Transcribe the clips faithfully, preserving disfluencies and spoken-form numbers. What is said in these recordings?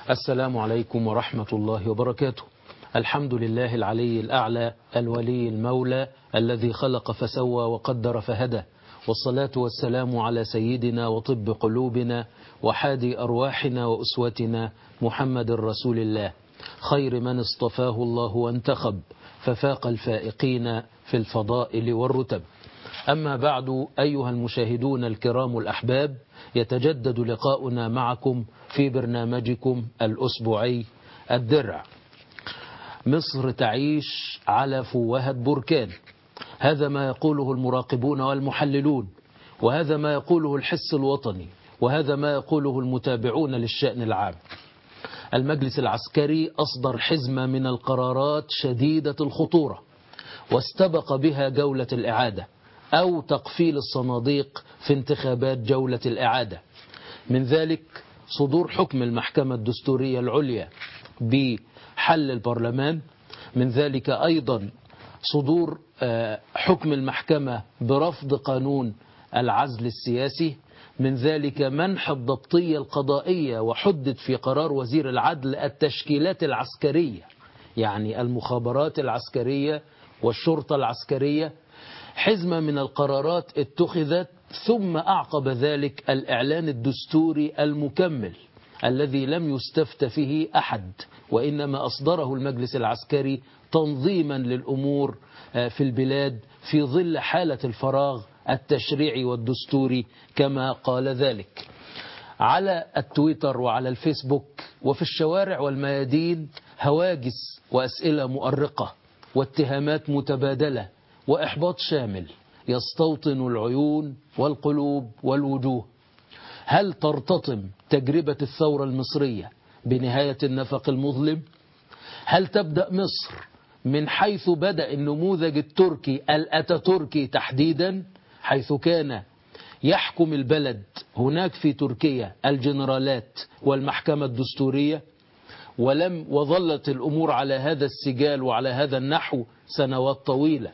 السلام عليكم ورحمة الله وبركاته. الحمد لله العلي الأعلى الولي المولى الذي خلق فسوى وقدر فهدى، والصلاة والسلام على سيدنا وطب قلوبنا وحادي أرواحنا وأسوتنا محمد رسول الله، خير من اصطفاه الله وانتخب ففاق الفائقين في الفضائل والرتب. أما بعد، أيها المشاهدون الكرام الأحباب، يتجدد لقاؤنا معكم في برنامجكم الأسبوعي الدرع. مصر تعيش على فوهة بركان، هذا ما يقوله المراقبون والمحللون، وهذا ما يقوله الحس الوطني، وهذا ما يقوله المتابعون للشأن العام. المجلس العسكري أصدر حزمة من القرارات شديدة الخطورة، واستبق بها جولة الإعادة أو تقفيل الصناديق في انتخابات جولة الإعادة. من ذلك صدور حكم المحكمة الدستورية العليا بحل البرلمان، من ذلك أيضا صدور حكم المحكمة برفض قانون العزل السياسي، من ذلك منح الضبطية القضائية، وحدد في قرار وزير العدل التشكيلات العسكرية، يعني المخابرات العسكرية والشرطة العسكرية. حزمة من القرارات اتخذت، ثم أعقب ذلك الإعلان الدستوري المكمل الذي لم يستفت فيه أحد، وإنما أصدره المجلس العسكري تنظيما للأمور في البلاد في ظل حالة الفراغ التشريعي والدستوري كما قال ذلك. على التويتر وعلى الفيسبوك وفي الشوارع والميادين هواجس وأسئلة مؤرقة واتهامات متبادلة وإحباط شامل يستوطن العيون والقلوب والوجوه. هل ترتطم تجربة الثورة المصرية بنهاية النفق المظلم؟ هل تبدأ مصر من حيث بدأ النموذج التركي الأتاتوركي تحديدا، حيث كان يحكم البلد هناك في تركيا الجنرالات والمحكمة الدستورية، ولم وظلت الأمور على هذا السجال وعلى هذا النحو سنوات طويلة؟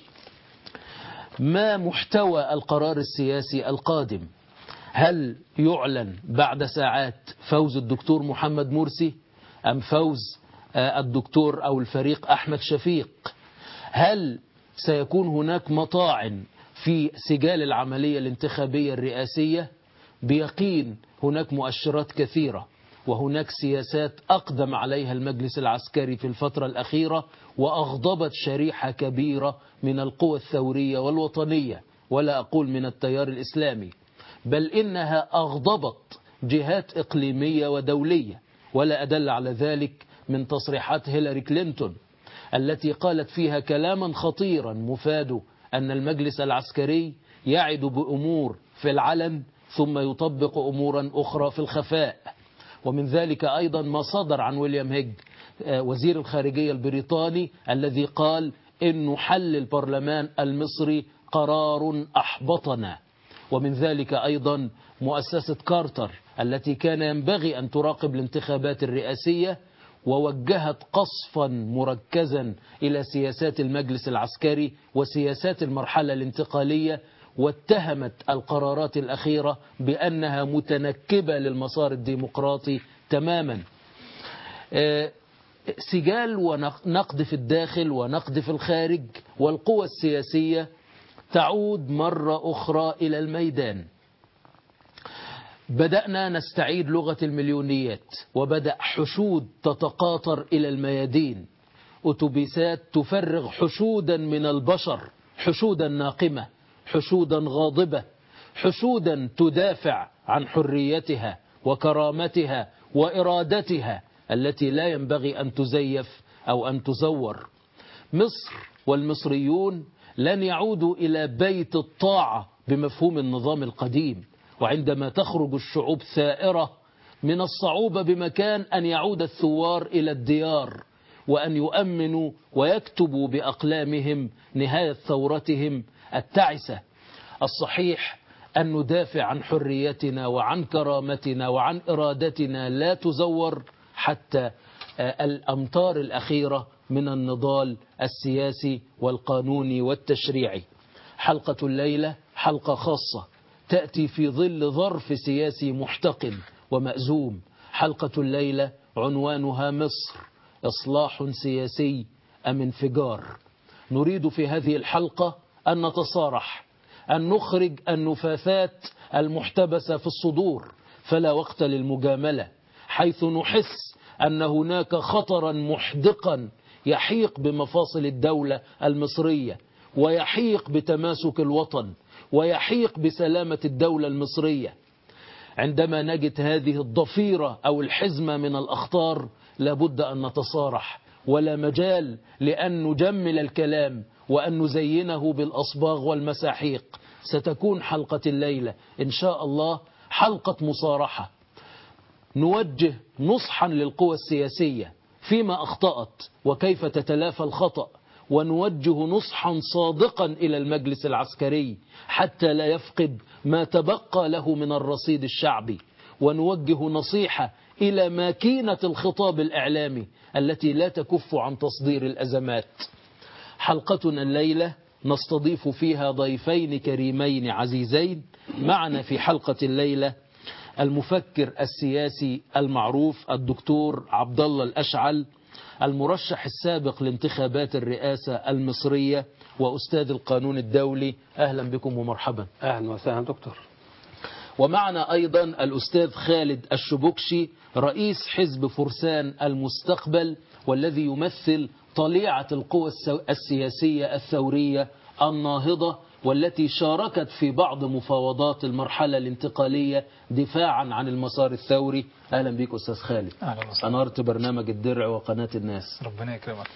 ما محتوى القرار السياسي القادم؟ هل يعلن بعد ساعات فوز الدكتور محمد مرسي أم فوز الدكتور أو الفريق أحمد شفيق؟ هل سيكون هناك مطاعن في سجال العملية الانتخابية الرئاسية؟ بيقين هناك مؤشرات كثيرة، وهناك سياسات أقدم عليها المجلس العسكري في الفترة الأخيرة وأغضبت شريحة كبيرة من القوى الثورية والوطنية، ولا أقول من التيار الإسلامي، بل إنها أغضبت جهات إقليمية ودولية. ولا أدل على ذلك من تصريحات هيلاري كلينتون التي قالت فيها كلاما خطيرا مفاد أن المجلس العسكري يعد بأمور في العلن ثم يطبق أمورا أخرى في الخفاء. ومن ذلك أيضا ما صدر عن ويليام هيج وزير الخارجية البريطاني الذي قال إنه حل البرلمان المصري قرار أحبطنا. ومن ذلك أيضا مؤسسة كارتر التي كان ينبغي أن تراقب الانتخابات الرئاسية، ووجهت قصفا مركزا إلى سياسات المجلس العسكري وسياسات المرحلة الانتقالية، واتهمت القرارات الأخيرة بأنها متنكبة للمسار الديمقراطي تماما. سجال ونقد في الداخل ونقد في الخارج، والقوى السياسية تعود مرة أخرى إلى الميدان. بدأنا نستعيد لغة المليونيات، وبدأ حشود تتقاطر إلى الميادين، أتوبيسات تفرغ حشودا من البشر، حشودا ناقمة، حشودا غاضبة، حشودا تدافع عن حريتها وكرامتها وإرادتها التي لا ينبغي أن تزيف أو أن تزور. مصر والمصريون لن يعودوا إلى بيت الطاعة بمفهوم النظام القديم، وعندما تخرج الشعوب ثائرة من الصعوبة بمكان أن يعود الثوار إلى الديار، وأن يؤمنوا ويكتبوا بأقلامهم نهاية ثورتهم التعسة. الصحيح أن ندافع عن حريتنا وعن كرامتنا وعن إرادتنا لا تزور حتى الأمطار الأخيرة من النضال السياسي والقانوني والتشريعي. حلقة الليلة حلقة خاصة تأتي في ظل ظرف سياسي محتقن ومأزوم. حلقة الليلة عنوانها مصر إصلاح سياسي أم انفجار. نريد في هذه الحلقة أن نتصارح، أن نخرج النفاثات المحتبسة في الصدور، فلا وقت للمجاملة، حيث نحس أن هناك خطرا محدقا يحيق بمفاصل الدولة المصرية، ويحيق بتماسك الوطن، ويحيق بسلامة الدولة المصرية. عندما نجد هذه الضفيرة أو الحزمة من الأخطار لابد أن نتصارح، ولا مجال لأن نجمل الكلام وأن نزينه بالأصباغ والمساحيق. ستكون حلقة الليلة إن شاء الله حلقة مصارحة، نوجه نصحا للقوى السياسية فيما أخطأت وكيف تتلافى الخطأ، ونوجه نصحا صادقا إلى المجلس العسكري حتى لا يفقد ما تبقى له من الرصيد الشعبي، ونوجه نصيحة إلى ماكينة الخطاب الإعلامي التي لا تكف عن تصدير الأزمات. حلقتنا الليلة نستضيف فيها ضيفين كريمين عزيزين. معنا في حلقة الليلة المفكر السياسي المعروف الدكتور عبد الله الأشعل، المرشح السابق لانتخابات الرئاسة المصرية وأستاذ القانون الدولي. أهلا بكم ومرحبا. أهلا وسهلا دكتور. ومعنا أيضا الأستاذ خالد الشبكشي، رئيس حزب فرسان المستقبل، والذي يمثل طليعة القوى السياسية الثورية الناهضة، والتي شاركت في بعض مفاوضات المرحلة الانتقالية دفاعا عن المسار الثوري. أهلا بك أستاذ خالد. أهلا وسهلا. أنارت برنامج الدرع وقناة الناس. ربنا يكرمك.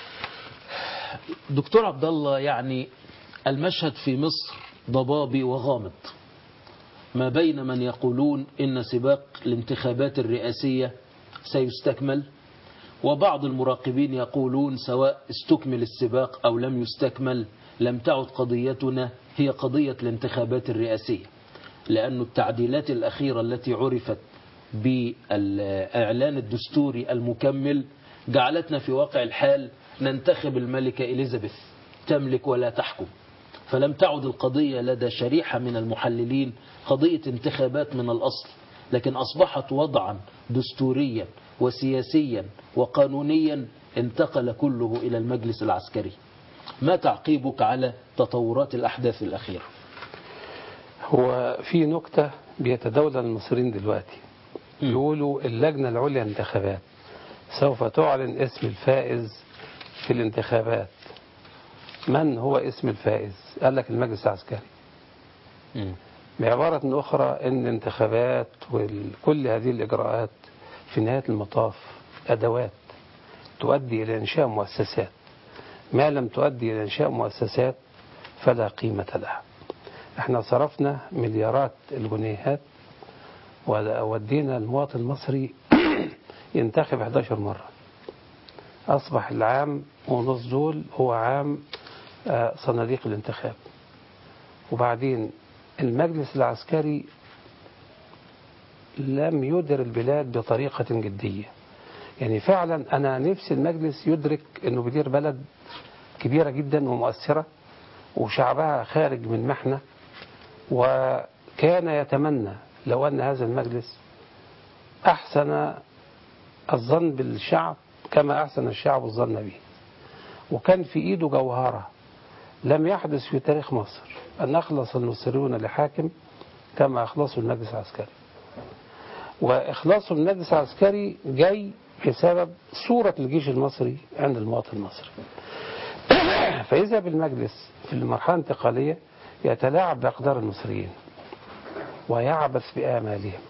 دكتور عبد الله، يعني المشهد في مصر ضبابي وغامض، ما بين من يقولون إن سباق الانتخابات الرئاسية سيستكمل، وبعض المراقبين يقولون سواء استكمل السباق أو لم يستكمل لم تعد قضيتنا هي قضية الانتخابات الرئاسية، لأن التعديلات الأخيرة التي عرفت بالإعلان الدستوري المكمل جعلتنا في واقع الحال ننتخب الملكة إليزابيث تملك ولا تحكم. فلم تعد القضية لدى شريحة من المحللين قضية انتخابات من الأصل، لكن أصبحت وضعا دستوريا وسياسيا وقانونيا انتقل كله إلى المجلس العسكري. ما تعقيبك على تطورات الأحداث الأخيرة؟ هو في نكتة بيتداول المصريين دلوقتي، يقولوا اللجنة العليا للانتخابات سوف تعلن اسم الفائز في الانتخابات. من هو اسم الفائز؟ قال لك المجلس العسكري. م. بعبارة أخرى أن الانتخابات وكل هذه الإجراءات في نهاية المطاف أدوات تؤدي إلى إنشاء مؤسسات، ما لم تؤدي إلى إنشاء مؤسسات فلا قيمة لها. احنا صرفنا مليارات الجنيهات وودينا المواطن المصري ينتخب إحدى عشرة مرة. أصبح العام ونص دول هو عام صناديق الانتخاب. وبعدين المجلس العسكري لم يدر البلاد بطريقة جدية. يعني فعلا أنا نفسي المجلس يدرك أنه بيدير بلد كبيرة جدا ومؤثرة وشعبها خارج من محنة، وكان يتمنى لو أن هذا المجلس أحسن الظن بالشعب كما أحسن الشعب الظن به، وكان في إيده جوهرة لم يحدث في تاريخ مصر أن أخلص المصريون لحاكم كما أخلصوا المجلس العسكري. وإخلاص المجلس العسكري جاي بسبب صورة الجيش المصري عند المواطن المصري. فإذا بالمجلس في المرحلة الانتقالية يتلاعب بأقدار المصريين ويعبث بآمالهم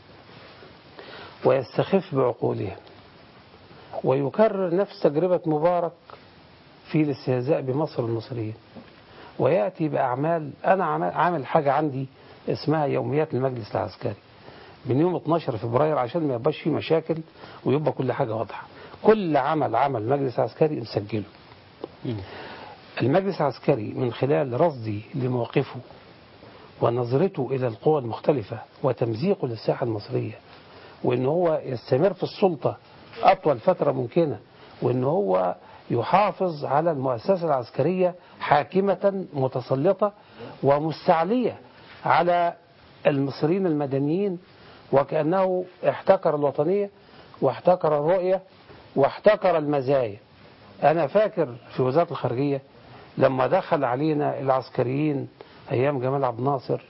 ويستخف بعقولهم ويكرر نفس تجربة مبارك في الاستهزاء بمصر المصريين، ويأتي بأعمال. أنا عامل حاجة عندي اسمها يوميات المجلس العسكري من يوم اثناشر فبراير عشان ما يبقاش فيه مشاكل ويبقى كل حاجة واضحة. كل عمل عمل مجلس عسكري مسجله. المجلس العسكري من خلال رصدي لموقفه ونظرته إلى القوى المختلفة وتمزيقه للساحة المصرية، وإن هو يستمر في السلطة أطول فترة ممكنة، وإن هو يحافظ على المؤسسة العسكرية حاكمة متسلطة ومستعلية على المصريين المدنيين وكأنه احتكر الوطنية. واحتكر الرؤية واحتكر المزايا. أنا فاكر في وزارة الخارجية لما دخل علينا العسكريين أيام جمال عبد الناصر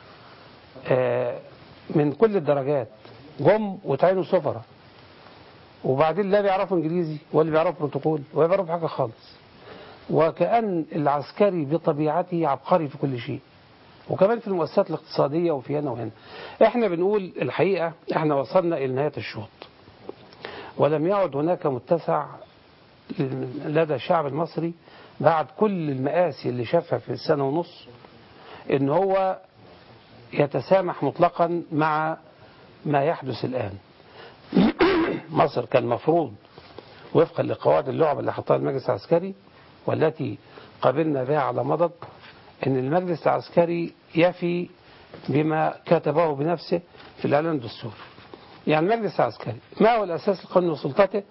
من كل الدرجات جم وتعينوا سفراء، وبعدين لا بيعرفوا انجليزي ولا بيعرفوا بروتوكول ولا بيعرفوا حاجه خالص، وكأن العسكري بطبيعته عبقري في كل شيء، وكمان في المؤسسات الاقتصاديه وفي هنا وهنا. احنا بنقول الحقيقه احنا وصلنا الى نهايه الشوط، ولم يعد هناك متسع لدى الشعب المصري بعد كل المآسي اللي شافها في السنه ونص ان هو يتسامح مطلقا مع ما يحدث الآن. مصر كان مفروض وفقا لقواعد اللعبة اللي حطها المجلس العسكري والتي قبلنا بها على مضض ان المجلس العسكري يفي بما كتبه بنفسه في الإعلان الدستوري. يعني المجلس العسكري ما هو الأساس لقانون سلطته؟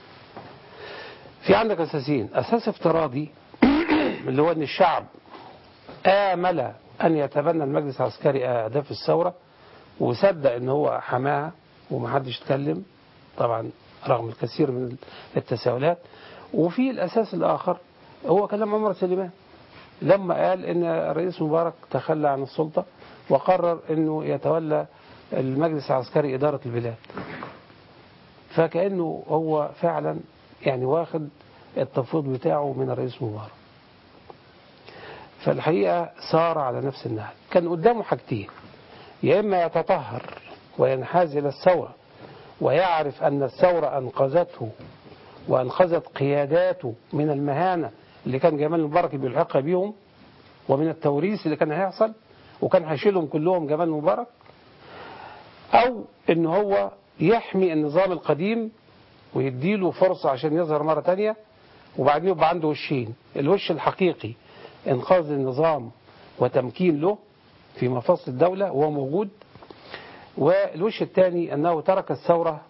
في عندك أساسين: أساس افتراضي اللي هو ان الشعب آمل أن يتبنى المجلس العسكري أهداف الثورة وصدق ان هو حماها ومحدش اتكلم طبعا رغم الكثير من التساؤلات. وفي الأساس الآخر هو كلام عمر سليمان لما قال ان الرئيس مبارك تخلى عن السلطة وقرر انه يتولى المجلس العسكري إدارة البلاد، فكأنه هو فعلا يعني واخد التفويض بتاعه من الرئيس مبارك. فالحقيقة صار على نفس النهج. كان قدامه حاجتين: يا إما يتطهر وينحاز إلى الثورة ويعرف أن الثورة أنقذته وأنقذت قياداته من المهانة اللي كان جمال مبارك بيلحقها بيهم ومن التوريث اللي كان هيحصل وكان هيشيلهم كلهم جمال مبارك، أو إن هو يحمي النظام القديم ويديله فرصة عشان يظهر مرة تانية وبعدين يبقى عنده وشين: الوش الحقيقي انقاذ النظام وتمكين له في مفاصل الدولة وهو موجود، والوش الثاني أنه ترك الثورة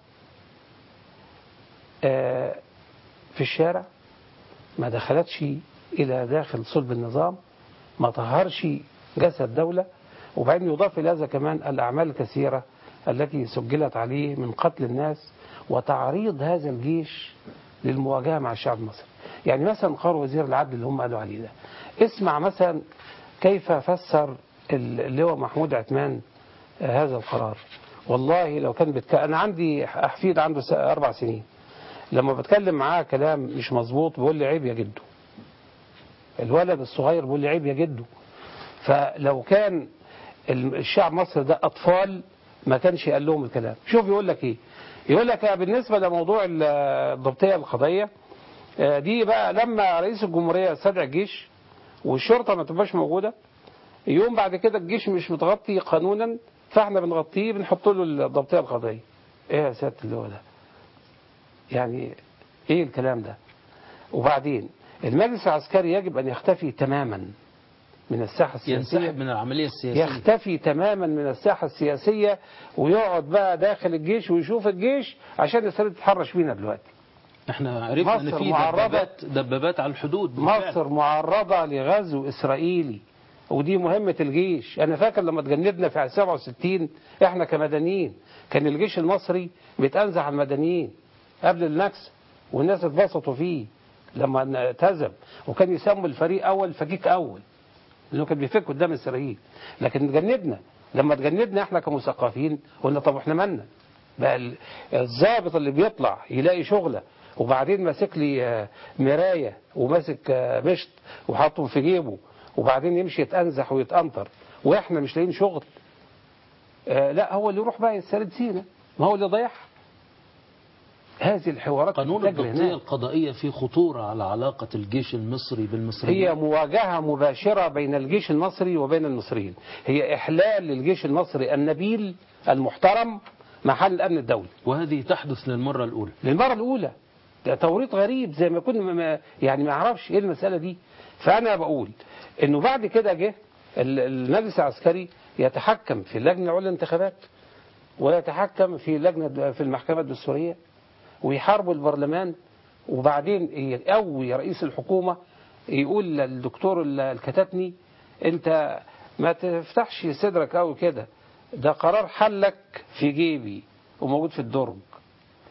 في الشارع، ما دخلتش إلى داخل صلب النظام، ما طهرش جسد الدولة، وبعدين يضاف إلى هذا كمان الأعمال الكثيرة التي سجلت عليه من قتل الناس وتعريض هذا الجيش للمواجهة مع الشعب المصري. يعني مثلا قرار وزير العدل اللي هم قالوا عليه ده، اسمع مثلا كيف فسر اللواء محمود عثمان هذا القرار. والله لو كان بتك... أنا عندي حفيد عنده أربع سنين، لما بتكلم معاه كلام مش مظبوط بيقول لي عيب يا جدو. الولد الصغير بيقول لي عيب يا جدو. فلو كان الشعب مصر ده أطفال ما كانش قال لهم الكلام. شوف يقول لك إيه، يقول لك بالنسبة لموضوع الضبطية القضائية دي بقى لما رئيس الجمهورية استدعى الجيش والشرطة ما تبقاش موجودة، يوم بعد كده الجيش مش متغطي قانونا فاحنا بنغطيه بنحط له الضبطية القضائية. ايه يا سيادة اللواء ده؟ يعني ايه الكلام ده؟ وبعدين المجلس العسكري يجب ان يختفي تماما من الساحة السياسية، ينسحب من العملية السياسية، يختفي تماما من الساحة السياسية ويقعد بقى داخل الجيش ويشوف الجيش عشان السنة تتحرش بينا دلوقتي. احنا عرفنا ان في دبابات دبابات على الحدود بالفعل. مصر معرضة لغزو إسرائيلي ودي مهمة الجيش. أنا فاكر لما تجندنا في سبعة وستين إحنا كمدنيين كان الجيش المصري بيتأنزع على المدنيين قبل النكسة والناس اتبسطوا فيه لما اتهزم، وكان يسموا الفريق أول فكيك أول لأنه كان بيفك قدام إسرائيل. لكن تجندنا لما تجندنا إحنا كمثقفين قلنا طب إحنا مالنا بقى الضابط اللي بيطلع يلاقي شغلة وبعدين ماسك لي مراية وماسك مشط وحاطهم في جيبه وبعدين يمشي يتأنزح ويتأنطر واحنا مش لاقيين شغل. آه لا هو اللي يروح بقى يسترد سينا، ما هو اللي ضيعها. هذه الحوارات قانون الضبطية القضائية فيه خطورة على علاقة الجيش المصري بالمصريين. هي مواجهة مباشرة بين الجيش المصري وبين المصريين، هي إحلال للجيش المصري النبيل المحترم محل الأمن الدولي، وهذه تحدث للمرة الأولى. للمرة الأولى ده توريط غريب زي ما يكون ما يعني ما يعرفش ايه المسألة دي. فأنا بقول انه بعد كده جه المجلس العسكري يتحكم في اللجنة العليا للانتخابات ويتحكم في لجنة في المحكمة الدستورية ويحاربوا البرلمان، وبعدين يقوي رئيس الحكومة يقول للدكتور الكتاتني انت ما تفتحش صدرك قوي كده، ده قرار حلك في جيبي وموجود في الدرج.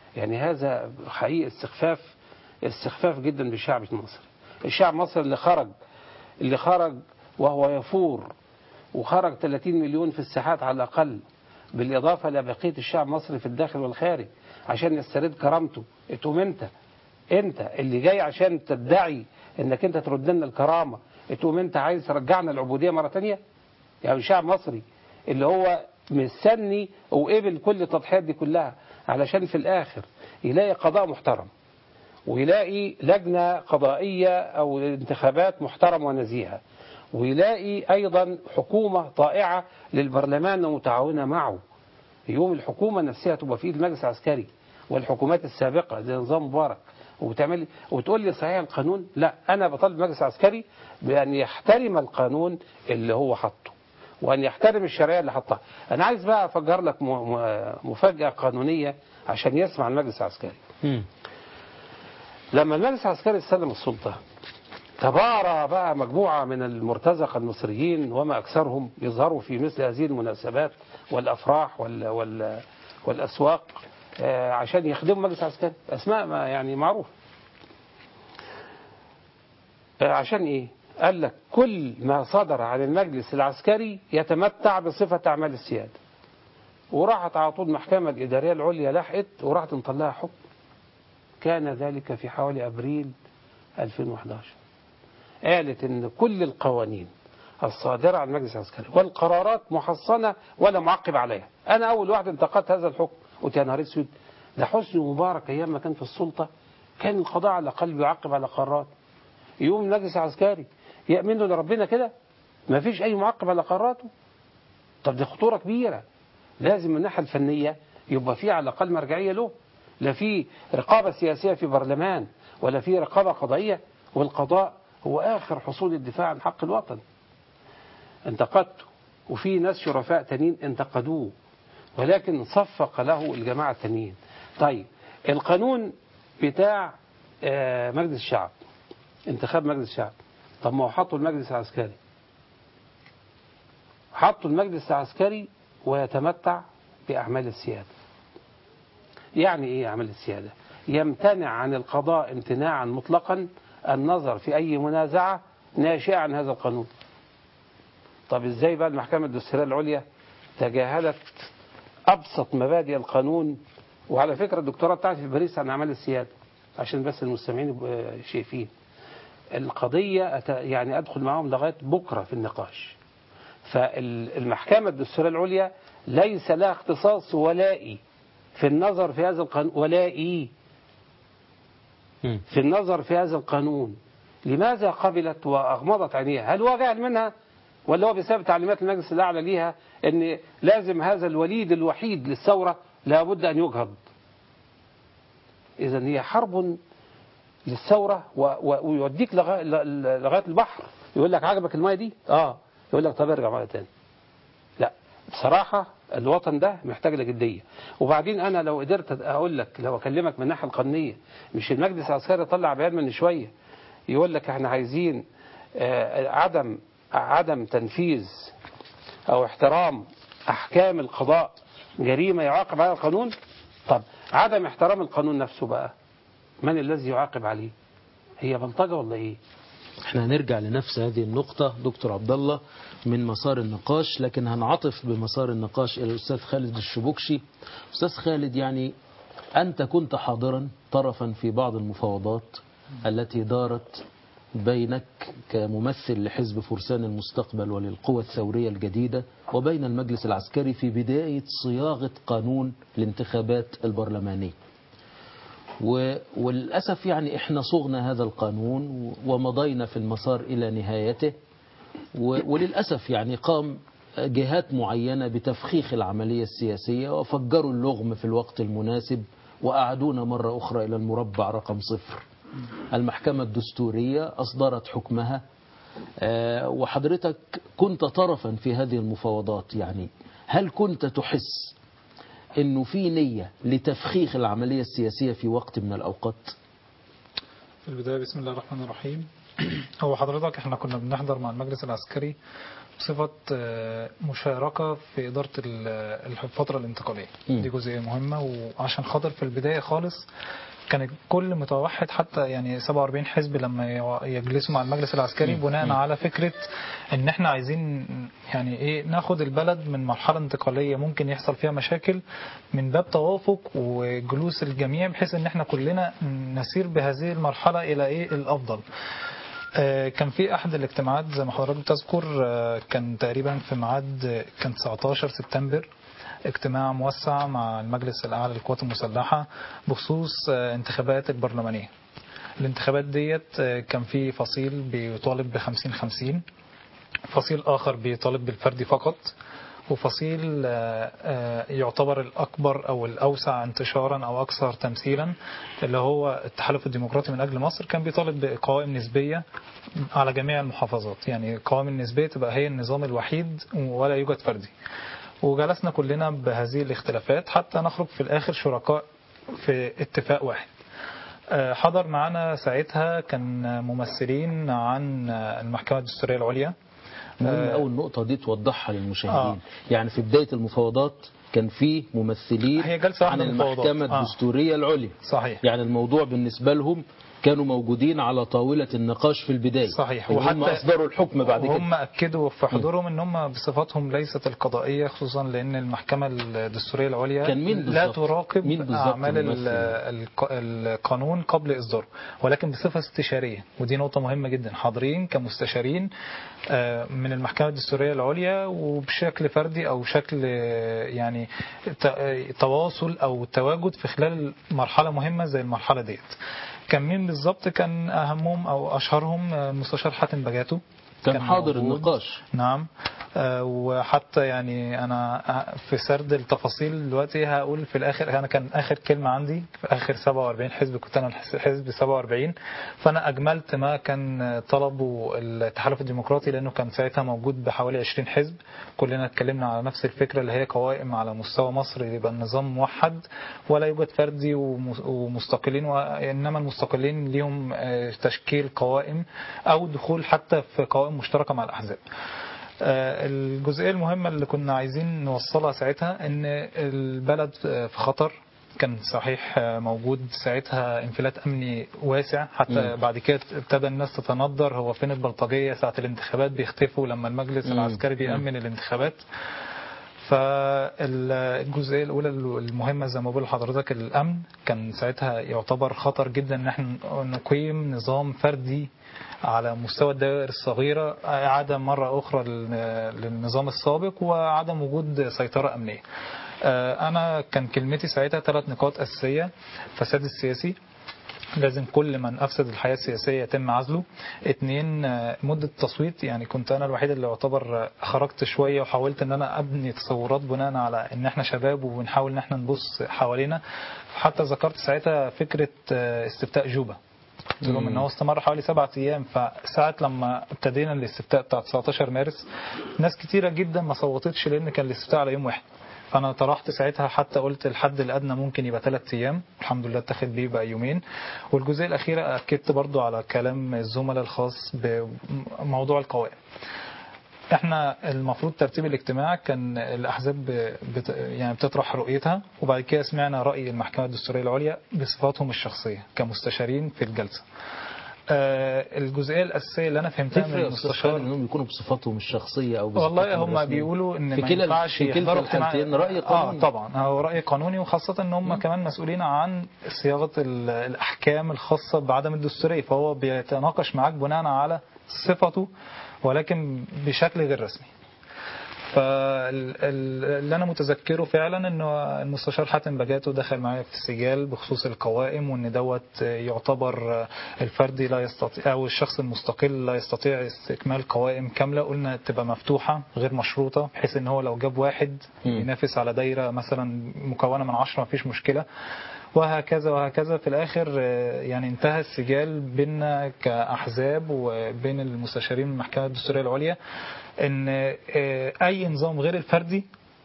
يعني هذا حقيقي استخفاف استخفاف جدا بالشعب المصري. الشعب المصري اللي خرج اللي خرج وهو يفور، وخرج ثلاثين مليون في الساحات على الأقل، بالإضافة لبقية الشعب المصري في الداخل والخارج عشان يسترد كرامته. تقوم انت انت اللي جاي عشان تدعي انك انت ترد لنا الكرامة، تقوم انت عايز ترجعنا العبودية مرة تانية؟ يعني الشعب المصري اللي هو مستني وقبل كل التضحيات دي كلها علشان في الآخر يلاقي قضاء محترم، ويلاقي لجنة قضائية أو انتخابات محترمة ونزيهة، ويلاقي أيضا حكومة طائعة للبرلمان ومتعاونة معه. يوم الحكومة نفسها تبقى في المجلس العسكري والحكومات السابقة زي نظام مبارك، وتعمل وتقول لي صحيح القانون؟ لا، أنا بطالب المجلس العسكري بأن يحترم القانون اللي هو حطه، وأن يحترم الشرعية اللي حطها. أنا عايز بقى أفجر لك مفاجأة قانونية عشان يسمع المجلس العسكري. م. لما المجلس العسكري استلم السلطة، تبارى بقى مجموعة من المرتزقة المصريين وما أكثرهم يظهروا في مثل هذه المناسبات والأفراح وال وال والأسواق عشان يخدموا المجلس العسكري، أسماء ما يعني معروفة. عشان إيه؟ قال لك كل ما صدر عن المجلس العسكري يتمتع بصفة أعمال السيادة. وراحت على طول المحكمة الإدارية العليا لحقت وراحت مطلعها حكم. كان ذلك في حوالي أبريل ألفين وأحد عشر. قالت إن كل القوانين الصادرة عن المجلس العسكري والقرارات محصنة ولا معقب عليها. أنا أول واحد انتقدت هذا الحكم، قلت يا نهار اسود، ده حسني مبارك أيام ما كان في السلطة كان القضاء على الأقل بيعقب على قرارات. يوم المجلس العسكري يأمنوا لربنا كده ما فيش أي معقب على قراراته. طب دي خطورة كبيرة. لازم من الناحية الفنية يبقى فيه على الأقل مرجعية له، لا في رقابة سياسية في برلمان ولا في رقابة قضائية، والقضاء هو آخر حصول الدفاع عن حق الوطن. انتقدته، وفي ناس شرفاء تانيين انتقدوه، ولكن صفق له الجماعة التانيين. طيب القانون بتاع مجلس الشعب، انتخاب مجلس الشعب، طب ما هو حطوا المجلس العسكري، حطوا المجلس العسكري ويتمتع بأعمال السيادة. يعني ايه أعمال السيادة؟ يمتنع عن القضاء امتناعا مطلقا النظر في أي منازعة ناشئة عن هذا القانون. طب ازاي بقى المحكمة الدستورية العليا تجاهلت أبسط مبادئ القانون؟ وعلى فكرة الدكتوراه بتاعتي في باريس عن أعمال السيادة عشان بس المستمعين يبقوا شايفين القضية، يعني أدخل معهم لغاية بكرة في النقاش. فالمحكمة الدستورية العليا ليس لها اختصاص ولائي في النظر في هذا القانون، ولائي في النظر في هذا القانون. لماذا قبلت وأغمضت عينيها؟ هل هو جاهل منها ولا هو بسبب تعليمات المجلس الأعلى ليها أن لازم هذا الوليد الوحيد للثورة لابد أن يجهض؟ إذن هي حرب للثورة ويوديك لغاية البحر، يقول لك عجبك المية دي؟ آه، يقول لك طب ارجع مرة تاني. لا بصراحة الوطن ده محتاج لجدية. وبعدين أنا لو قدرت أقول لك، لو أكلمك من الناحية القانونية، مش المجلس العسكري طلع بيان من شوية يقول لك احنا عايزين آه عدم عدم تنفيذ أو احترام أحكام القضاء جريمة يعاقب عليها القانون. طب عدم احترام القانون نفسه بقى من الذي يعاقب عليه؟ هي بلطجة ولا ايه؟ احنا هنرجع لنفس هذه النقطة دكتور عبد الله من مسار النقاش، لكن هنعطف بمسار النقاش إلى الأستاذ خالد الشبوكشي. أستاذ خالد، يعني أنت كنت حاضرا طرفا في بعض المفاوضات التي دارت بينك كممثل لحزب فرسان المستقبل وللقوى الثورية الجديدة وبين المجلس العسكري في بداية صياغة قانون الانتخابات البرلمانية. وللأسف يعني احنا صغنا هذا القانون ومضينا في المسار إلى نهايته، وللأسف يعني قام جهات معينة بتفخيخ العملية السياسية وفجروا اللغم في الوقت المناسب وأعادونا مرة أخرى إلى المربع رقم صفر. المحكمة الدستورية أصدرت حكمها، وحضرتك كنت طرفا في هذه المفاوضات. يعني هل كنت تحس انه في نية لتفخيخ العملية السياسية في وقت من الأوقات؟ في البداية بسم الله الرحمن الرحيم. هو حضرتك احنا كنا بنحضر مع المجلس العسكري بصفة مشاركة في إدارة الفترة الانتقالية. م. دي جزئية مهمة، وعشان خاطر في البداية خالص كان كل متوحد حتى يعني سبعة وأربعين حزب لما يجلسوا مع المجلس العسكري بناء على فكرة ان احنا عايزين يعني ايه ناخد البلد من مرحلة انتقالية ممكن يحصل فيها مشاكل من باب توافق وجلوس الجميع بحيث ان احنا كلنا نسير بهذه المرحلة الى ايه الافضل. كان في احد الاجتماعات زي ما حضرتك بتذكر كان تقريبا في ميعاد كان تسعتاشر سبتمبر اجتماع موسع مع المجلس الأعلى للقوات المسلحة بخصوص انتخابات البرلمانية. الانتخابات ديت كان في فصيل بيطالب بخمسين خمسين، فصيل آخر بيطالب بالفردي فقط، وفصيل يعتبر الأكبر أو الأوسع انتشارا أو أكثر تمثيلا اللي هو التحالف الديمقراطي من أجل مصر كان بيطالب بقوائم نسبية على جميع المحافظات، يعني قوائم النسبية تبقى هي النظام الوحيد ولا يوجد فردي. وجلسنا كلنا بهذه الاختلافات حتى نخرج في الآخر شركاء في اتفاق واحد. حضر معنا ساعتها كان ممثلين عن المحكمة الدستورية العليا. مهم أول نقطة دي توضحها للمشاهدين. آه. يعني في بداية المفاوضات كان في ممثلين هي جلسة عن المحكمة آه. الدستورية العليا. صحيح. يعني الموضوع بالنسبة لهم كانوا موجودين على طاولة النقاش في البداية. صحيح. وهم أصدروا الحكم بعد كده. وهم أكدوا في حضورهم ان هم بصفاتهم ليست القضائية، خصوصا لأن المحكمة الدستورية العليا كان مين لا تراقب مين أعمال القانون قبل إصداره، ولكن بصفة استشارية، ودي نقطة مهمة جدا. حاضرين كمستشارين من المحكمة الدستورية العليا وبشكل فردي أو شكل يعني تواصل أو تواجد في خلال مرحلة مهمة زي المرحلة ديت. كان مين بالظبط؟ كان أهمهم أو أشهرهم المستشار حاتم بجاتو، كان, كان حاضر موجود. النقاش. نعم. وحتى يعني أنا في سرد التفاصيل دلوقتي هقول في الآخر، أنا كان آخر كلمة عندي في آخر سبعة وأربعين حزب، كنت أنا حزب سبعة وأربعين، فأنا أجملت ما كان طلبه التحالف الديمقراطي لأنه كان ساعتها موجود بحوالي عشرين حزب. كلنا اتكلمنا على نفس الفكرة اللي هي قوائم على مستوى مصر يبقى النظام موحد ولا يوجد فردي ومستقلين، وإنما المستقلين ليهم تشكيل قوائم أو دخول حتى في قوائم مشتركة مع الأحزاب. الجزئية المهمة اللي كنا عايزين نوصلها ساعتها ان البلد في خطر. كان صحيح موجود ساعتها انفلات امني واسع، حتى م. بعد كده ابتدى الناس تتندر هو فين البلطجية ساعة الانتخابات، بيختفوا لما المجلس م. العسكري بيأمن م. الانتخابات. فالجزئية الأولى المهمة زي ما بقول لحضرتك الأمن، كان ساعتها يعتبر خطر جدا ان احنا نقيم نظام فردي على مستوى الدوائر الصغيرة، إعادة مرة أخرى للنظام السابق وعدم وجود سيطرة أمنية. أنا كان كلمتي ساعتها ثلاث نقاط أساسية: فساد السياسي، لازم كل من أفسد الحياة السياسية يتم عزله. اثنين، مدة التصويت، يعني كنت أنا الوحيد اللي يعتبر خرجت شوية وحاولت أن أنا أبني تصورات بناء على أن احنا شباب وبنحاول أن احنا نبص حوالينا. حتى ذكرت ساعتها فكرة استفتاء جوبا، قلت لهم ان هو استمر حوالي سبعة ايام. فساعة لما ابتدينا الاستفتاء بتاع تسعتاشر مارس ناس كتيرة جدا ما صوتتش لان كان الاستفتاء على يوم واحد. فانا طرحت ساعتها حتى قلت الحد الادنى ممكن يبقى ثلاث ايام، الحمد لله اتخذ بيه بقى يومين. والجزئية الاخيرة اكدت برضو على كلام الزملاء الخاص بموضوع القوائم. احنا المفروض ترتيب الاجتماع كان الاحزاب بت يعني بتطرح رؤيتها، وبعد كده سمعنا راي المحكمه الدستوريه العليا بصفاتهم الشخصيه كمستشارين في الجلسه. آه الجزئيه الاساسيه اللي انا فهمتها من المستشار انهم يكونوا بصفاتهم الشخصيه او والله هم بيقولوا ان في ما ينفعش في كلا الحالتين راي قانوني. اه طبعا هو راي قانوني، وخاصه ان هم م. كمان مسؤولين عن صياغه الاحكام الخاصه بعدم الدستوريه، فهو بيتناقش معاك بناء على صفته ولكن بشكل غير رسمي. فاللي أنا متذكره فعلا أنه المستشار حاتم بجاتو دخل معايا في السجال بخصوص القوائم، وأن دوت يعتبر الفردي لا يستطيع أو الشخص المستقل لا يستطيع استكمال قوائم كاملة. قلنا تبقى مفتوحة غير مشروطة، بحيث أنه هو لو جاب واحد ينافس على دايرة مثلا مكونة من عشرة مفيش مشكلة، وهكذا وهكذا. في الآخر يعني انتهى السجال بيننا كأحزاب وبين المستشارين من المحكمة الدستورية العليا ان اي نظام غير الفردي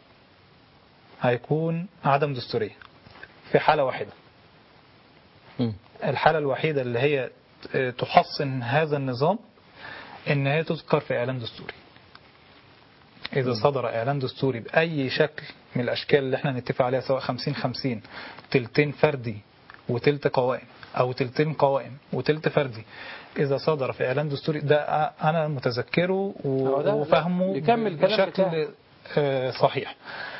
هيكون عدم دستورية في حالة واحدة. الحالة الوحيدة اللي هي تحصن هذا النظام ان هي تذكر في اعلان دستوري. إذا صدر إعلان دستوري بأي شكل من الأشكال اللي احنا نتفق عليها، سواء خمسين خمسين، تلتين فردي وتلت قوائم، أو تلتين قوائم وتلت فردي، إذا صدر في إعلان دستوري، ده أنا متذكره وفهمه بشكل صحيح.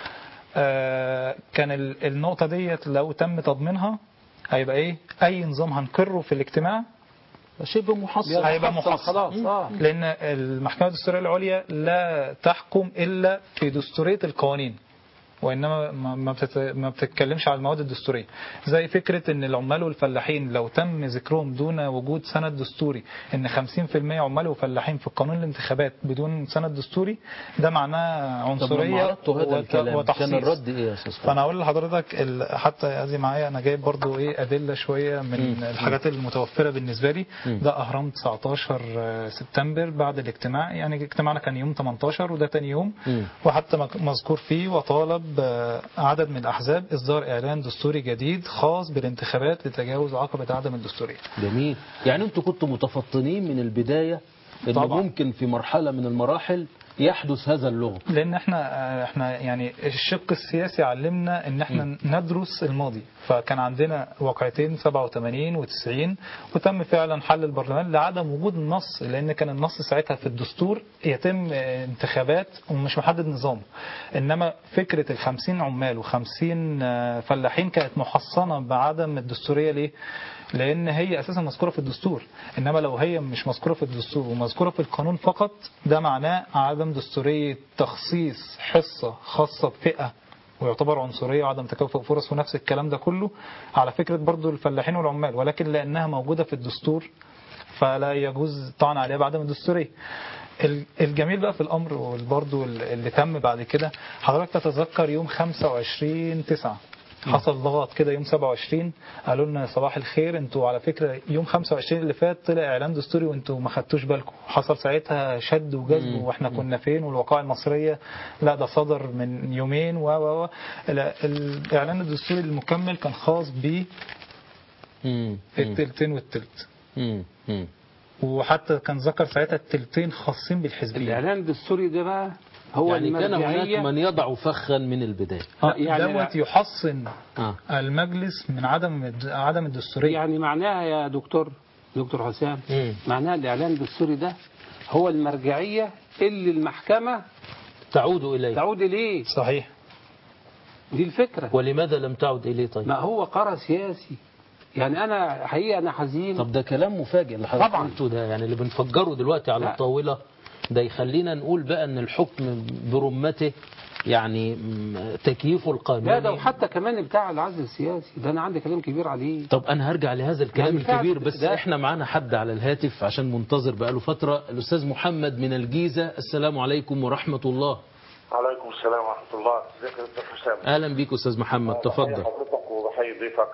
كان النقطة ديت لو تم تضمينها هيبقى إيه؟ أي نظام هنقره في الاجتماع شبه محصن، هيبقى محصن خلاص. آه. لأن المحكمة الدستورية العليا لا تحكم إلا في دستورية القوانين، وإنما ما بتتكلمش على المواد الدستورية. زي فكرة إن العمال والفلاحين لو تم ذكرهم دون وجود سند دستوري، إن خمسين في المية عمال وفلاحين في قانون الانتخابات بدون سند دستوري، ده معناه عنصرية وتحصيص. كان الرد إيه يا أستاذ؟ فأنا أقول لحضرتك حتى هذه معايا، أنا جايب برضو إيه أدلة شوية من م. الحاجات المتوفرة بالنسبة لي. م. ده أهرام تسعتاشر سبتمبر بعد الاجتماع، يعني اجتماعنا كان يوم تمنتاشر وده تاني يوم. م. وحتى مذكور فيه وطالب عدد من الأحزاب إصدار إعلان دستوري جديد خاص بالانتخابات لتجاوز عقبة عدم الدستورية. جميل. يعني أنتوا كنتوا متفطنين من البداية إنه ممكن في مرحلة من المراحل يحدث هذا اللغط، لأن احنا احنا يعني الشق السياسي علمنا ان احنا م. ندرس الماضي. فكان عندنا واقعتين سبعة وثمانين وتسعين، وتم فعلا حل البرلمان لعدم وجود النص، لأن كان النص ساعتها في الدستور يتم انتخابات ومش محدد نظام. إنما فكرة الخمسين عمال وخمسين فلاحين كانت محصنة بعدم الدستورية. ليه؟ لأن هي أساسا مذكورة في الدستور. إنما لو هي مش مذكورة في الدستور ومذكورة في القانون فقط، ده معناه عدم دستورية تخصيص حصة خاصة بفئة ويعتبر عنصرية وعدم تكافؤ فرص ونفس الكلام ده كله على فكرة برضو الفلاحين والعمال، ولكن لأنها موجودة في الدستور فلا يجوز طعن عليها بعدم الدستورية. الجميل بقى في الأمر وبرضو اللي تم بعد كده، حضرتك تتذكر يوم خمسة وعشرين تسعة حصل ضغط كده يوم سبعة وعشرين، قالوا لنا صباح الخير انتوا على فكرة يوم خمسة وعشرين اللي فات طلع اعلان دستوري وانتوا ما خدتوش بالكم. حصل ساعتها شد وجذب واحنا كنا فين والوقائع المصرية، لا ده صدر من يومين و و الاعلان الدستوري المكمل كان خاص ب التلتين والتلت، وحتى كان ذكر ساعتها التلتين خاصين بالحزبية. الاعلان الدستوري ده بقى هو يعني كان هناك من يضع فخا من البداية. آه يعني دوت يحصن آه. المجلس من عدم عدم الدستورية. يعني معناها يا دكتور دكتور حسام، معناها الإعلان الدستوري ده هو المرجعية اللي المحكمة تعود إليه تعود إليه. صحيح، دي الفكرة. ولماذا لم تعود إليه طيب؟ ما هو قرار سياسي. يعني أنا حقيقة أنا حزين. طب ده كلام مفاجئ اللي حضرتك قلته ده، يعني اللي بنفجره دلوقتي على لا. الطاولة ده يخلينا نقول بقى ان الحكم برمته يعني تكييفه القانوني. لا ده وحتى كمان بتاع العزل السياسي ده انا عندي كلام كبير عليه. طب انا هرجع لهذا الكلام يعني الكبير، بس ده. احنا معانا حد على الهاتف عشان منتظر بقاله فترة، الاستاذ محمد من الجيزة. السلام عليكم ورحمة الله. وعليكم السلام ورحمة الله. ازيك يا دكتور حسام؟ اهلا بيك استاذ محمد، تفضل. بحيي حضرتك وبحيي ضيفك.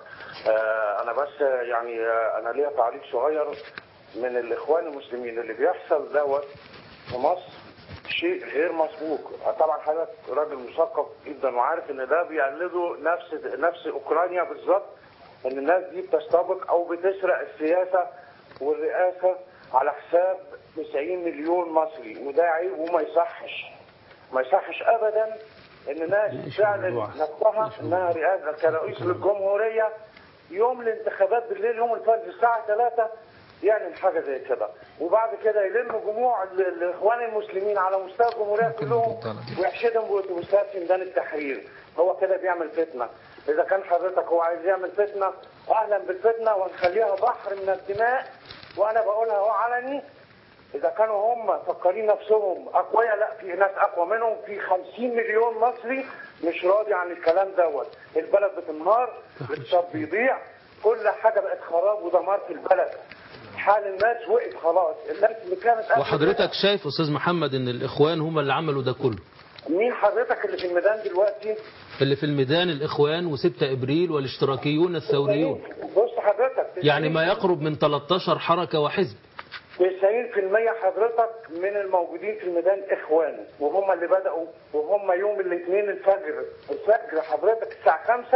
آه انا بس يعني آه انا ليا تعليق صغير من الاخوان المسلمين. اللي بيحصل دوت في مصر شيء غير مسبوق. طبعا حضرتك راجل مثقف جدا وعارف ان ده بيقلدوا نفس نفس اوكرانيا بالظبط، ان الناس دي بتستبق او بتسرق السياسه والرئاسه على حساب تسعين مليون مصري، وده عيب وما يصحش. ما يصحش ابدا ان ناس تعلن نفسها انها رئاسه كرئيس للجمهوريه يوم الانتخابات بالليل يوم الفجر الساعه ثلاثة يعلن حاجه زي كده، وبعد كده يلم جموع الاخوان المسلمين على مستوى الجمهوريه كلهم ويحشدهم باتوبيسات في ميدان التحرير. هو كده بيعمل فتنه. اذا كان حضرتك هو عايز يعمل فتنه اهلا بالفتنه ونخليها بحر من الدماء، وانا بقولها اهو علني. اذا كانوا هم فكرين نفسهم اقوياء، لا في ناس اقوى منهم. في خمسين مليون مصري مش راضي عن الكلام دوت. البلد بتنهار، الاقتصاد بيضيع، كل حاجه بقت خراب ودمار في البلد. حال الناس وقف خلاص. الناس اللي كانت وحضرتك شايف استاذ محمد ان الاخوان هم اللي عملوا ده كله؟ مين حضرتك اللي في الميدان دلوقتي؟ اللي في الميدان الاخوان وستة ابريل والاشتراكيون الثوريون. بص حضرتك يعني ما يقرب من تلتاشر حركة وحزب. تسعين في المية حضرتك من الموجودين في الميدان اخوان، وهم اللي بدأوا، وهم يوم الاثنين الفجر الفجر حضرتك الساعة خمسة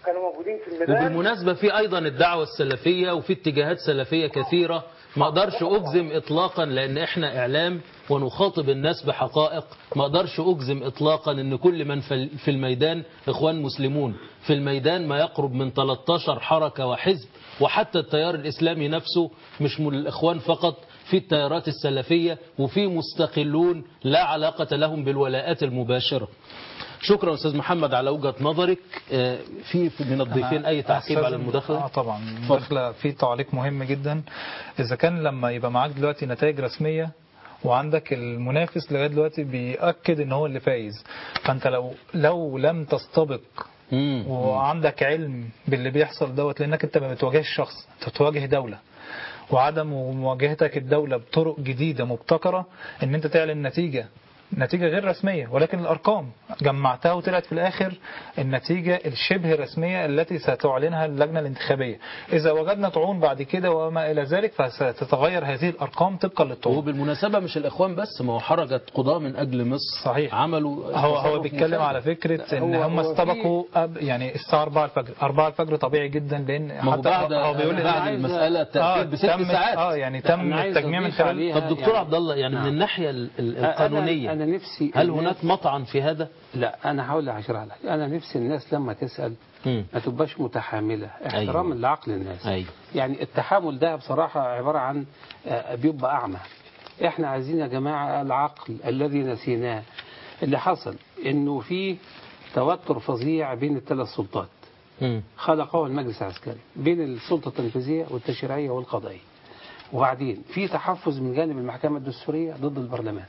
كانوا موجودين في الميدان. وبالمناسبة في أيضا الدعوة السلفية وفي اتجاهات سلفية كثيرة، ما أقدرش أجزم إطلاقا لأن إحنا إعلام ونخاطب الناس بحقائق، ما أقدرش أجزم إطلاقا أن كل من في الميدان إخوان مسلمون. في الميدان ما يقرب من ثلاثة عشر حركة وحزب، وحتى التيار الإسلامي نفسه مش من الإخوان فقط، في التيارات السلفية وفي مستقلون لا علاقة لهم بالولاءات المباشرة. شكرا أستاذ محمد على وجهة نظرك. في من الضيفين أي تعقيب على المداخلة؟ آه طبعا المداخلة في تعليق مهم جدا. إذا كان لما يبقى معاك دلوقتي نتائج رسمية وعندك المنافس لغاية دلوقتي بيأكد ان هو اللي فايز، فانت لو لو لم تستبق وعندك علم باللي بيحصل دوت، لانك انت ما بتواجهش شخص، انت بتواجه دولة، وعدم مواجهتك الدولة بطرق جديدة مبتكرة ان انت تعلن نتيجة نتيجة غير رسمية، ولكن الأرقام جمعتها وطلعت في الآخر النتيجة الشبه رسمية التي ستعلنها اللجنة الانتخابية. إذا وجدنا طعون بعد كده وما إلى ذلك فستتغير هذه الأرقام طبقا للطعون. وبالمناسبة مش الإخوان بس، ما هو حركة قضاة من أجل مصر صحيح عملوا هو هو بيتكلم على فكرة إن هم استبقوا يعني الساعة أربعة الفجر. أربعة الفجر طبيعي جدا، لأن حتى هو بيقول لي بعد المسألة التأكيد بست ساعات اه يعني تم التجميع من خلال. طب دكتور عبد الله، يعني من الناحية القانونية أنا نفسي هل هناك مطعن في هذا؟ لا، أنا هقول أشرح لك. أنا نفسي الناس لما تسأل م. ما تبقاش متحاملة، احتراما أيوة. لعقل الناس. أيوة. يعني التحامل ده بصراحة عبارة عن بيبقى أعمى. احنا عايزين يا جماعة العقل الذي نسيناه. اللي حصل إنه في توتر فظيع بين الثلاث سلطات م. خلقه المجلس العسكري، بين السلطة التنفيذية والتشريعية والقضائية، وبعدين في تحفظ من جانب المحكمة الدستورية ضد البرلمان.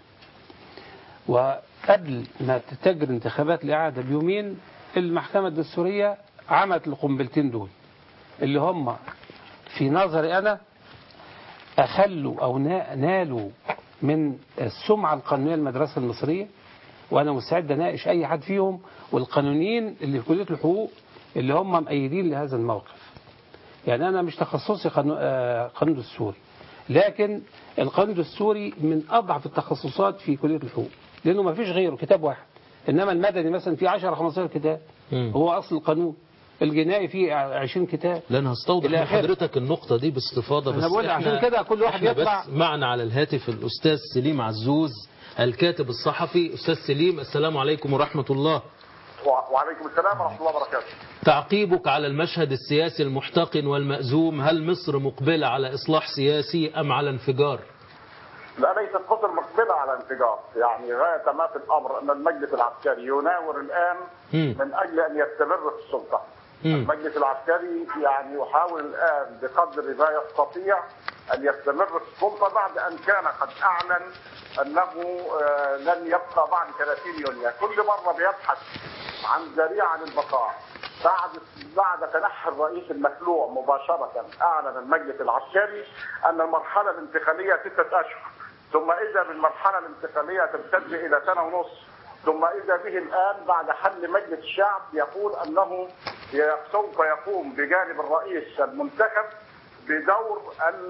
وقبل ما تتجر انتخابات الإعادة بيومين المحكمة الدستورية عملت القنبلتين دول اللي هم في نظري أنا أخلوا أو نالوا من السمعة القانونية المدرسة المصرية، وأنا مستعد أناقش أي حد فيهم، والقانونيين اللي في كلية الحقوق اللي هم مؤيدين لهذا الموقف. يعني أنا مش تخصصي قانون دستوري، لكن القانون الدستوري من أضعف التخصصات في كلية الحقوق، لأنه ما فيش غيره كتاب واحد. إنما المدني مثلا فيه عشرة خمستاشر كتاب م. هو أصل القانون. الجنائي فيه عشرين كتاب. لن هستوضح لحضرتك النقطة دي باستفاضة، بس أنا بقول عشان كده كل واحد يطلع. بس معنا على الهاتف الأستاذ سليم عزوز الكاتب الصحفي. أستاذ سليم، السلام عليكم ورحمة الله. وعليكم السلام ورحمة الله وبركاته. تعقيبك على المشهد السياسي المحتقن والمأزوم، هل مصر مقبلة على إصلاح سياسي أم على انفجار؟ لا، ليست مصر مقبلة على انفجار. يعني غاية ما في الأمر أن المجلس العسكري يناور الآن م. من أجل أن يستمر في السلطة. م. المجلس العسكري يعني يحاول الآن بقدر ما يستطيع أن يستمر في السلطة بعد أن كان قد أعلن أنه لن يبقى بعد ثلاثين يونيو. كل مرة بيبحث عن ذريعة للبقاء. بعد بعد تنحي الرئيس المخلوع مباشرة أعلن المجلس العسكري أن المرحلة الانتقالية ستة أشهر، ثم إذا بالمرحلة الانتقالية تمتد إلى سنة ونصف، ثم إذا به الآن بعد حل مجلس الشعب يقول أنه سوف يقوم بجانب الرئيس المنتخب بدور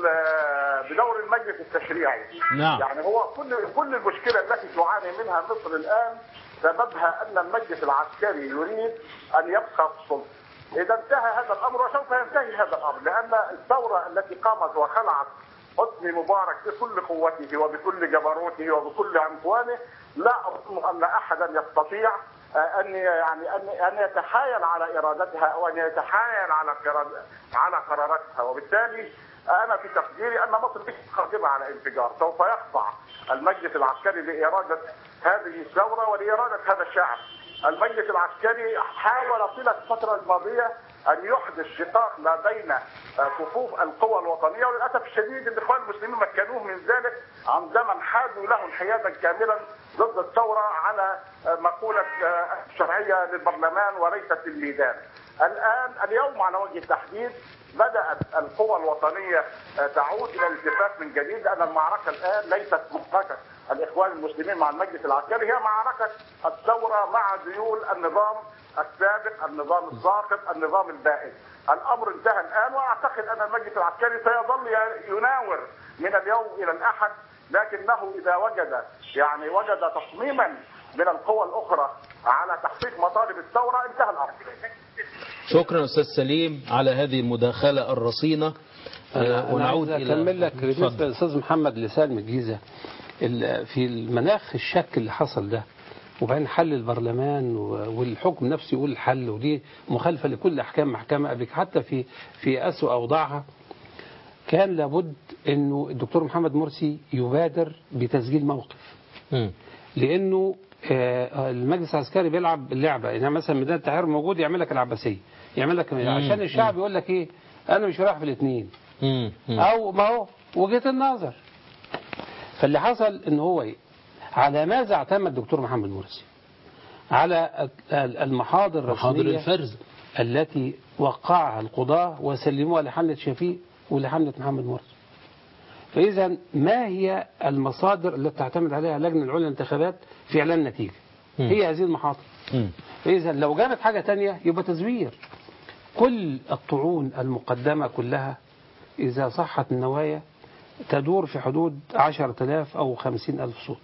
بدور المجلس التشريعي. نعم. يعني هو كل كل المشكلة التي تعاني منها مصر الآن سببها أن المجلس العسكري يريد أن يبقى في السلطة. إذا انتهى هذا الأمر وسوف ينتهي هذا الأمر، لأن الثورة التي قامت وخلعت حسني مبارك بكل قوته وبكل جبروته وبكل عنفوانه، لا أظن أن أحدا يستطيع أن يعني أن أن يتحايل على إرادتها أو أن يتحايل على على قراراتها. وبالتالي أنا في تقديري أن مصر ليست قادرة على انفجار. سوف يخضع المجلس العسكري لإرادة هذه الثورة ولإرادة هذا الشعب. المجلس العسكري حاول طيلة الفترة الماضية أن يحدث شقاق ما بين صفوف القوى الوطنية، وللأسف الشديد الإخوان المسلمين مكنوه من ذلك عن زمن حادوا له انحيازا كاملا ضد الثورة على مقولة الشرعية للبرلمان وليست للميدان. الآن اليوم على وجه التحديد بدأت القوى الوطنية تعود إلى الالتفاف من جديد، لأن المعركة الآن ليست معركة الإخوان المسلمين مع المجلس العسكري، هي معركة الثورة مع ذيول النظام السابق، النظام الساقط، النظام البائد. الأمر انتهى الآن، وأعتقد أن المجلس العسكري سيظل يناور من اليوم إلى الأحد، لكنه إذا وجد يعني وجد تصميما من القوى الأخرى على تحقيق مطالب الثورة انتهى الأمر. شكرا أستاذ سليم على هذه المداخلة الرصينة. أنا ونعود عايز إلى أكمل لك بالنسبة اتفضل. للأستاذ محمد لسان من الجيزة ال- في المناخ الشك اللي حصل ده، وبعدين حل البرلمان و- والحكم نفسه يقول الحل، ودي مخالفة لكل أحكام محكمة قبل كده، حتى في في أسوأ أوضاعها. كان لابد إنه الدكتور محمد مرسي يبادر بتسجيل موقف، مم. لأنه آه، المجلس العسكري بيلعب اللعبة، يعني مثلا ميدان التحرير موجود يعمل لك العباسية، يعمل لك عشان الشعب يقول لك إيه، أنا مش رايح في الاثنين، مم. مم. أو ما هو وجهة النظر. فاللي حصل إن هو إيه، على ماذا اعتمد الدكتور محمد مرسي؟ على المحاضر محاضر الرسمية الفرز. التي وقعها القضاة وسلموها لحملة شفيق ولحملة محمد مرسي. فإذا ما هي المصادر التي تعتمد عليها اللجنة العليا للانتخابات في إعلان النتيجة؟ مم. هي هذه المحاضر. مم. فإذا لو جابت حاجة تانية يبقى تزوير. كل الطعون المقدمة كلها إذا صحت النوايا تدور في حدود عشرة آلاف أو خمسين ألف صوت،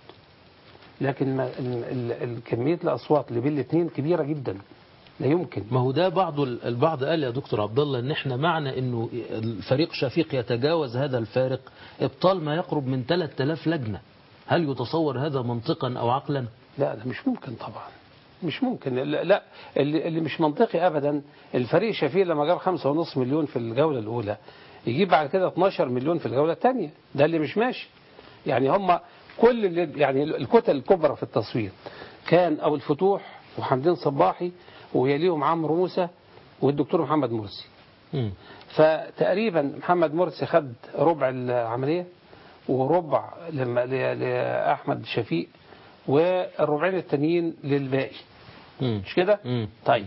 لكن ما- ال- ال- ال- كمية الأصوات اللي بين الاثنين كبيرة جدا، لا يمكن. ما هو ده بعض البعض قال يا دكتور عبد الله ان احنا معنى انه الفريق شفيق يتجاوز هذا الفارق ابطال ما يقرب من ثلاثة آلاف لجنة. هل يتصور هذا منطقا او عقلا؟ لا ده مش ممكن طبعا، مش ممكن. لا, لا اللي, اللي مش منطقي أبدا، الفريق شفيق لما جاب خمسة ونص مليون في الجولة الأولى يجيب بعد كده اتناشر مليون في الجولة الثانية، ده اللي مش ماشي. يعني هم كل اللي يعني الكتل الكبرى في التصويت كان أو الفتوح وحمدين صباحي ويليهم عمرو موسى والدكتور محمد مرسي. مم. فتقريبا محمد مرسي خد ربع العملية وربع لما- ل- لأحمد شفيق، والربعين التانيين للباقي، مم. مش كده؟ مم. طيب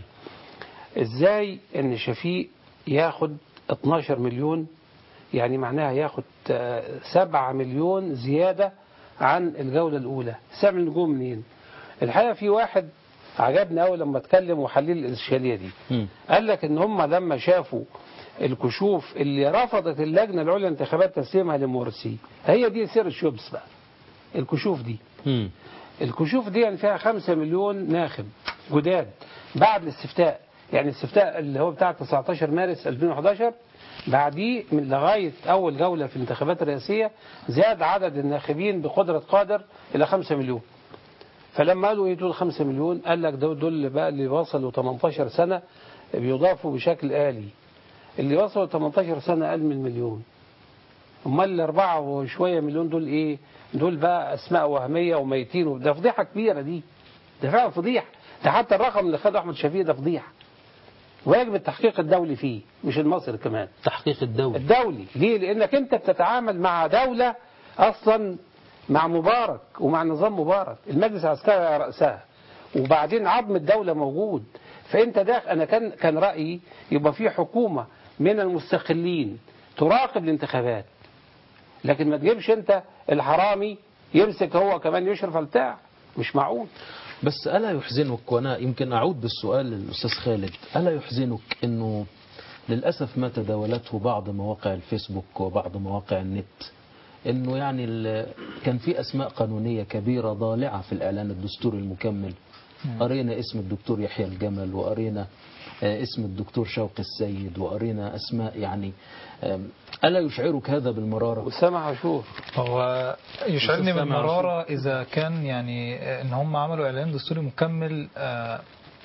ازاي ان شفيق ياخد اتناشر مليون؟ يعني معناها ياخد آه، سبعة مليون زيادة عن الجولة الأولى. سبع نجوم منين؟ الحقيقة في واحد عجبني أول لما اتكلم وحلل الإشكالية دي، مم. قال لك ان هم لما شافوا الكشوف اللي رفضت اللجنة العليا للانتخابات تسليمها لمرسي، هي دي سر الشبس بقى، الكشوف دي. مم. الكشوف دي يعني فيها خمسة مليون ناخب جداد بعد الاستفتاء، يعني الاستفتاء اللي هو بتاع تسعتاشر مارس ألفين وحداشر، بعديه من لغاية أول جولة في الانتخابات الرئاسية زاد عدد الناخبين بقدرة قادر إلى خمسة مليون. فلما قالوا ايه دول خمسة مليون، قال لك دول دول بقى اللي وصلوا تمنتاشر سنة بيضافوا بشكل آلي، اللي وصلوا تمنتاشر سنة أقل من مليون. امال الأربعة وشوية مليون دول إيه؟ دول بقى أسماء وهمية وميتين، وده فضيحة كبيرة دي، ده فعلا فضيحة. ده حتى الرقم اللي خده أحمد شفيق ده فضيحة، ويجب التحقيق الدولي فيه، مش المصري كمان، تحقيق الدولة. الدولي. ليه؟ لأنك أنت بتتعامل مع دولة أصلا مع مبارك ومع نظام مبارك، المجلس العسكري على رأسها، وبعدين عظم الدولة موجود. فأنت داخل، أنا كان كان رأيي يبقى في حكومة من المستقلين تراقب الانتخابات، لكن ما تجيبش أنت الحرامي يمسك هو كمان يشرف على البتاع، مش معقول. بس ألا يحزنك، وأنا يمكن أعود بالسؤال للأستاذ خالد، ألا يحزنك أنه للأسف ما تداولته بعض مواقع الفيسبوك وبعض مواقع النت، أنه يعني ال- كان في أسماء قانونية كبيرة ضالعة في الإعلان الدستوري المكمل. قرينا اسم الدكتور يحيى الجمل، وقرينا آه، اسم الدكتور شوقي السيد، وقرينا أسماء يعني آم، ألا يشعرك هذا بالمرارة؟ وسامع عاشور هو يشعرني أستاذ سامع بالمرارة إذا كان يعني إن هم عملوا إعلان دستوري مكمل آه،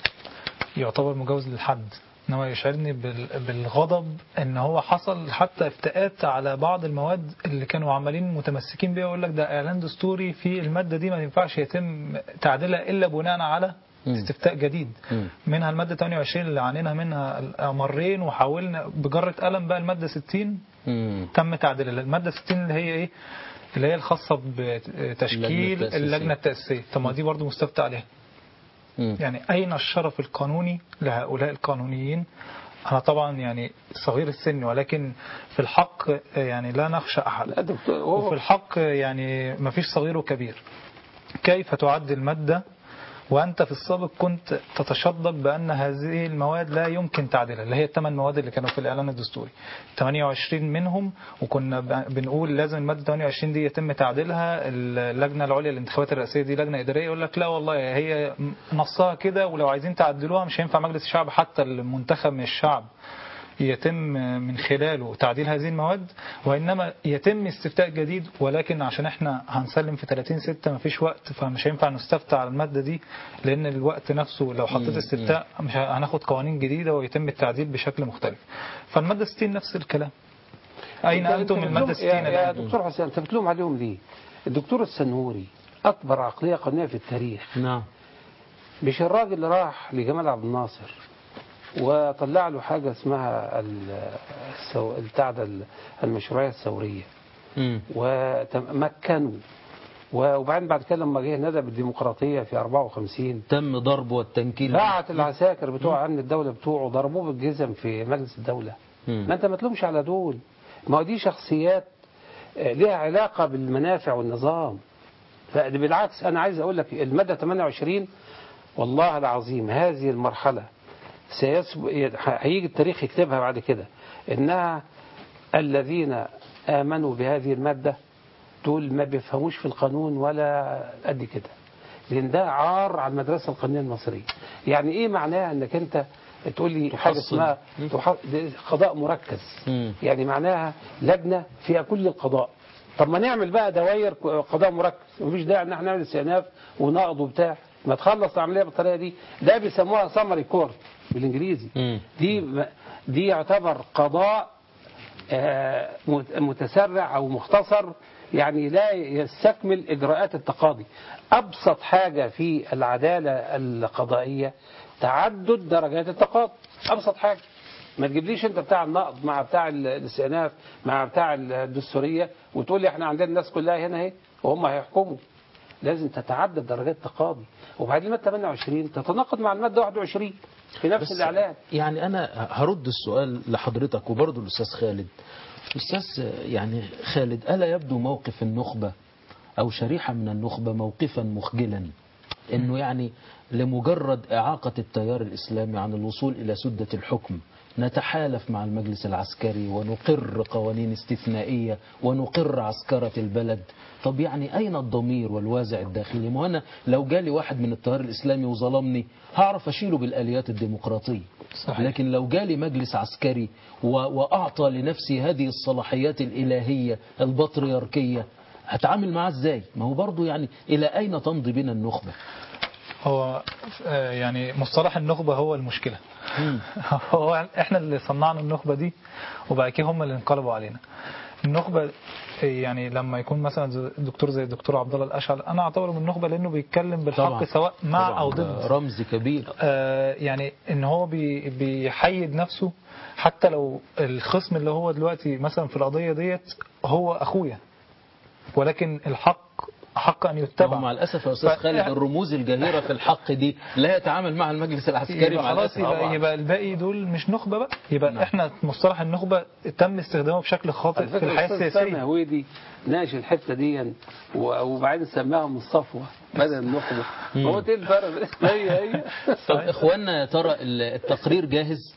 يعتبر مجاوز للحد، إنما يشعرني بال- بالغضب إن هو حصل حتى افتاءات على بعض المواد اللي كانوا عمالين متمسكين بيها، ويقول لك ده إعلان دستوري في المادة دي ما ينفعش يتم تعديلها إلا بناء على مم. استفتاء جديد. مم. منها المادة تمنية وعشرين اللي عانينا منها مرين، وحاولنا بجرة قلم بقى المادة ستين مم. تم تعديلها. المادة ستين اللي هي ايه، اللي هي الخاصة بتشكيل التأسيسية. اللجنة التأسيسية. طب ما دي برضه مستفتى عليها. مم. يعني أين الشرف القانوني لهؤلاء القانونيين؟ أنا طبعا يعني صغير السن، ولكن في الحق يعني لا نخشى أحد، لا دكتور وفي هو الحق يعني ما فيش صغير وكبير. كيف تعدل مادة وأنت في السابق كنت تتشدق بأن هذه المواد لا يمكن تعديلها، اللي هي الثمان مواد اللي كانوا في الإعلان الدستوري ثمانية وعشرين منهم، وكنا بنقول لازم المادة ثمانية وعشرين دي يتم تعديلها. اللجنة العليا للانتخابات الرئاسية دي لجنة إدارية، يقول لك لا والله هي نصها كده، ولو عايزين تعدلوها مش هينفع مجلس الشعب حتى المنتخب من الشعب يتم من خلاله تعديل هذه المواد، وإنما يتم استفتاء جديد. ولكن عشان احنا هنسلم في ثلاثين ستة مفيش وقت، فمش هينفع نستفتى على المادة دي، لأن الوقت نفسه لو حطيت استفتاء مش هناخد قوانين جديدة ويتم التعديل بشكل مختلف. فالمادة ستين نفس الكلام. أين أنتم من المادة ستين يا, يا الآن؟ دكتور حسين، أنت بتلوم عليهم ليه؟ الدكتور السنهوري أكبر عقلية قانونية في التاريخ. نعم. مش الراجل اللي راح لجمال عبد الناصر وطلع له حاجة اسمها السو... بتاع ده المشروعية الثورية ومكنوا، وبعدين بعد كده لما جه ندى بالديمقراطية في أربعة وخمسين تم ضربه والتنكيل، بعت العساكر بتوع أمن الدولة بتوعه ضربوه بالجزم في مجلس الدولة. مم. ما أنت ما تلومش على دول، ما هو دي شخصيات لها علاقة بالمنافع والنظام. بالعكس أنا عايز أقول لك المادة ثمانية وعشرين والله العظيم هذه المرحلة سيسب... هيجي التاريخ يكتبها بعد كده، إنها الذين آمنوا بهذه المادة دول ما بيفهموش في القانون ولا قد كده، لأن ده عار على المدرسة القانونية المصرية. يعني إيه معناها إنك أنت تقول لي حاجة اسمها تح... قضاء مركز؟ مم. يعني معناها لجنة فيها كل القضاء. طب ما نعمل بقى دوائر قضاء مركز، مفيش داعي ان احنا نعمل استئناف ونقض وبتاع، ما تخلص العمليه بالطريقه دي. ده بيسموها سمري كورت بالانجليزي. مم. دي دي يعتبر قضاء متسرع او مختصر، يعني لا يستكمل اجراءات التقاضي. ابسط حاجه في العداله القضائيه تعدد درجات التقاضي، ابسط حاجه. ما تجيبليش انت بتاع النقض مع بتاع الاستئناف مع بتاع الدستوريه وتقول لي احنا عندنا الناس كلها هنا اهي وهم هيحكموا. لازم تتعدد درجات التقاضي. وبعدين الماده ثمانية وعشرين تتناقض مع الماده واحد وعشرين في نفس الاعلان. يعني انا هرد السؤال لحضرتك وبرضه الاستاذ خالد. استاذ يعني خالد، الا يبدو موقف النخبه او شريحه من النخبه موقفا مخجلا، انه يعني لمجرد اعاقه التيار الاسلامي عن الوصول الى سده الحكم نتحالف مع المجلس العسكري ونقر قوانين استثنائية ونقر عسكرة البلد؟ طب يعني أين الضمير والوازع الداخلي؟ ما أنا لو جالي واحد من التيار الإسلامي وظلمني هعرف أشيله بالآليات الديمقراطية. صحيح. لكن لو جالي مجلس عسكري وأعطى لنفسي هذه الصلاحيات الإلهية البطريركية هتعامل معاه إزاي؟ ما هو برضو يعني إلى أين تمضي بنا النخبة؟ هو يعني مصطلح النخبة هو المشكلة. هو احنا اللي صنعنا النخبة دي وبعد كده هم اللي انقلبوا علينا. النخبة يعني لما يكون مثلا دكتور زي الدكتور عبد الله الاشعل انا اعتبره من النخبة لانه بيتكلم بالحق طبعا. سواء مع طبعا. او ضد. رمز كبير. آه يعني ان هو بي بيحيد نفسه حتى لو الخصم اللي هو دلوقتي مثلا في القضية ديت هو اخويا، ولكن الحق حق أن يتبع. مع الأسف يا أستاذ خالد الرموز الجاهرة في الحق دي لا يتعامل مع المجلس العسكري مع الأسف. يبقى, يبقى الباقي دول مش نخبة بقى. يبقى نعم. احنا مصطلح النخبة تم استخدامه بشكل خاطئ في الحياة السياسية. هو دي ناقش الحتة دي وبعدين سماهم الصفوة بدل النخبة. هو ايه الفرق؟ هي هي. طب إخواننا يا ترى التقرير جاهز؟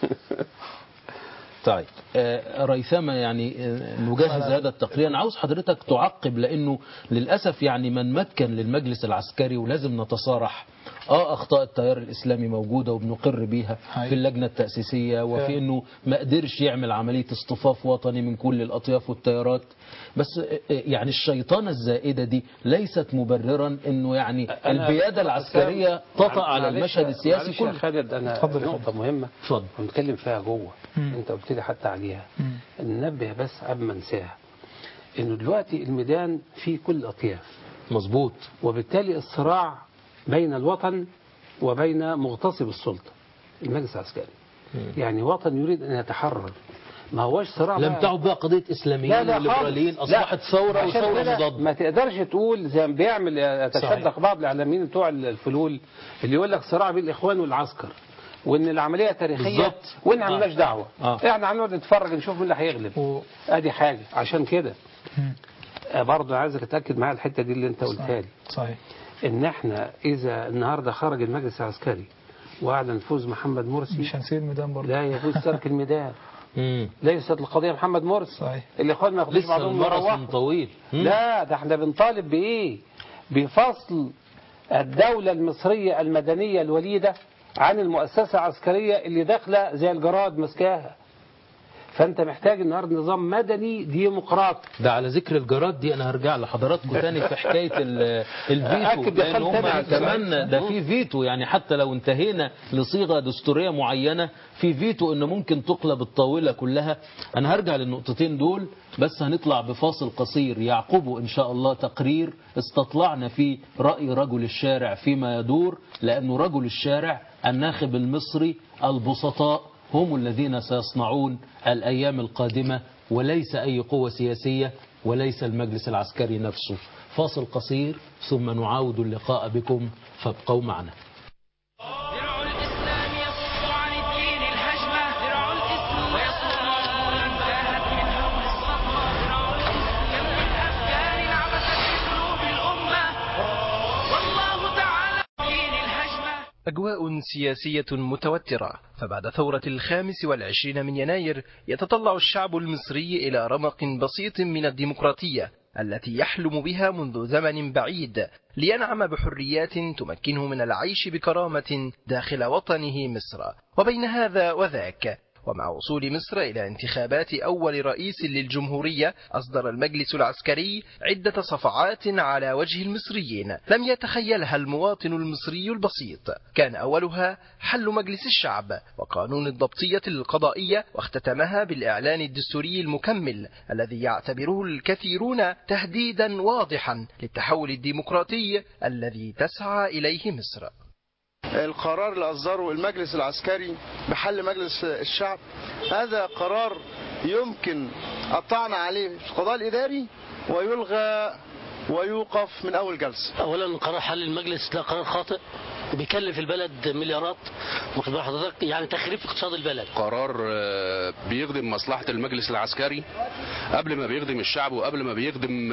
طيب ريثما يعني نجهز هذا التقرير. أنا عاوز حضرتك تعقب، لأنه للأسف يعني من مكن للمجلس العسكري ولازم نتصارح اه اخطاء التيار الاسلامي موجوده وبنقر بيها في اللجنه التاسيسيه وفي انه ما قدرش يعمل عمليه اصطفاف وطني من كل الاطياف والتيارات، بس يعني الشيطانه الزائده دي ليست مبررا انه يعني البياده العسكريه تطأ على المشهد السياسي كله. خالد انا نقطه مهمه اتفضل ونتكلم فيها جوه، انت قلت لي حتى عليها، ننبه بس قبل ما انساها انه دلوقتي الميدان فيه كل الاطياف مظبوط، وبالتالي الصراع بين الوطن وبين مغتصب السلطة المجلس العسكري. يعني وطن يريد أن يتحرر، ما هوش صراع. لم تعد بقى قضية إسلاميين وليبراليين، أصبحت ثورة وثورة مضادة. ما تقدرش تقول زي ما بيعمل يتشدق بعض الإعلاميين بتوع الفلول اللي يقول لك صراع بين الإخوان والعسكر وإن العملية تاريخية وإن ما لناش دعوة. آه. إحنا هنقعد نتفرج نشوف مين اللي هيغلب. و... أدي حاجة. عشان كده برضه عايزك تتأكد معايا الحتة دي اللي أنت قلتها لي. صحيح. ان احنا اذا النهارده خرج المجلس العسكري واعلن فوز محمد مرسي مش هنسيب الميدان برضه. لا يجوز ترك الميدان. مم. ليست القضيه محمد مرسي. صحيح. الاخوان ما ياخدوش لسه بعضهم يروحوا. الماراثون طويل. مم. لا ده احنا بنطالب بايه؟ بفصل الدوله المصريه المدنيه الوليده عن المؤسسه العسكريه اللي داخله زي الجراد مسكاها. فانت محتاج النهارده نظام مدني ديمقراطي. ده على ذكر الجراد دي انا هرجع لحضراتكم تاني في حكايه ال- الفيتو، أكد يا لان خالد هم تاني. كمان ده في فيتو، يعني حتى لو انتهينا لصيغه دستوريه معينه في فيتو ان ممكن تقلب الطاوله كلها. انا هرجع للنقطتين دول بس هنطلع بفاصل قصير يعقبه ان شاء الله تقرير استطلعنا فيه راي رجل الشارع فيما يدور، لانه رجل الشارع الناخب المصري البسطاء هم الذين سيصنعون الأيام القادمة، وليس أي قوة سياسية وليس المجلس العسكري نفسه. فاصل قصير ثم نعاود اللقاء بكم فابقوا معنا. درع الإسلام يصد عن الدين الهجمة، درع الإسلام ويصد عقولا انتهت من هول الصدمة، درع الإسلام كم من أفكار عبثت في قلوب الأمة والله تعالى دين الهجمة. أجواء سياسية متوترة، فبعد ثورة الخامس والعشرين من يناير يتطلع الشعب المصري إلى رمق بسيط من الديمقراطية التي يحلم بها منذ زمن بعيد، لينعم بحريات تمكنه من العيش بكرامة داخل وطنه مصر. وبين هذا وذاك ومع وصول مصر إلى انتخابات أول رئيس للجمهورية، أصدر المجلس العسكري عدة صفعات على وجه المصريين لم يتخيلها المواطن المصري البسيط. كان أولها حل مجلس الشعب وقانون الضبطية القضائية، واختتمها بالإعلان الدستوري المكمل الذي يعتبره الكثيرون تهديدا واضحا للتحول الديمقراطي الذي تسعى إليه مصر. القرار اللي أصدره المجلس العسكري بحل مجلس الشعب هذا قرار يمكن الطعن عليه في القضاء الإداري ويلغى ويوقف من أول جلسة. أولا قرار حل المجلس ده قرار خاطئ بيكلف البلد مليارات، واخد بال حضرتك، يعني تخريب اقتصاد البلد. قرار بيخدم مصلحة المجلس العسكري قبل ما بيخدم الشعب وقبل ما بيخدم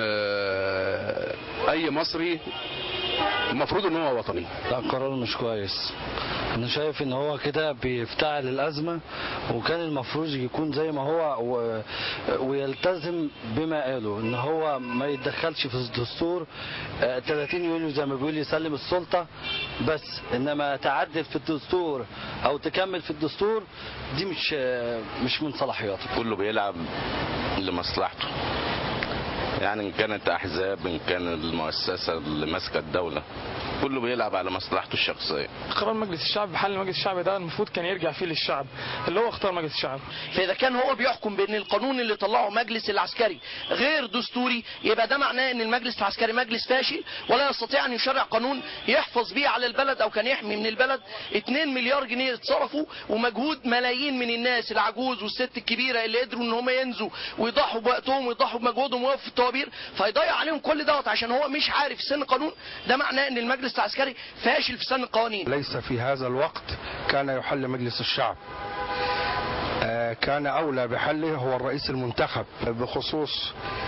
أي مصري المفروض ان هو وطني. لا قرار مش كويس، انا شايف ان هو كده بيفتعل الازمه، وكان المفروض يكون زي ما هو و... ويلتزم بما قاله ان هو ما يتدخلش في الدستور. ثلاثين يوليو زي ما بيقول يسلم السلطه بس، انما تعدل في الدستور او تكمل في الدستور دي مش مش من صلاحياته. كله بيلعب لمصلحته، يعني إن كانت أحزاب إن كان المؤسسة اللي ماسكة الدولة كله بيلعب على مصلحته الشخصية. قرار مجلس الشعب بحل مجلس الشعب ده المفروض كان يرجع فيه للشعب اللي هو اختار مجلس الشعب. فإذا كان هو بيحكم بأن القانون اللي طلعه مجلس العسكري غير دستوري، يبقى ده معناه أن المجلس العسكري مجلس فاشل ولا يستطيع أن يشرع قانون يحفظ بيه على البلد أو كان يحمي من البلد. اتنين مليار جنيه اتصرفوا ومجهود ملايين من الناس، العجوز والست الكبيرة اللي قدروا ان هم ينزوا ويضحوا بوقتهم ويضحوا بمجهودهم ويقفوا في الطوابير، فيضيع عليهم كل دوت عشان هو مش عارف سن قانون. ده معناه ان المجلس العسكري فاشل في سن القوانين. ليس في هذا الوقت كان يحل مجلس الشعب، كان أولى بحله هو الرئيس المنتخب بخصوص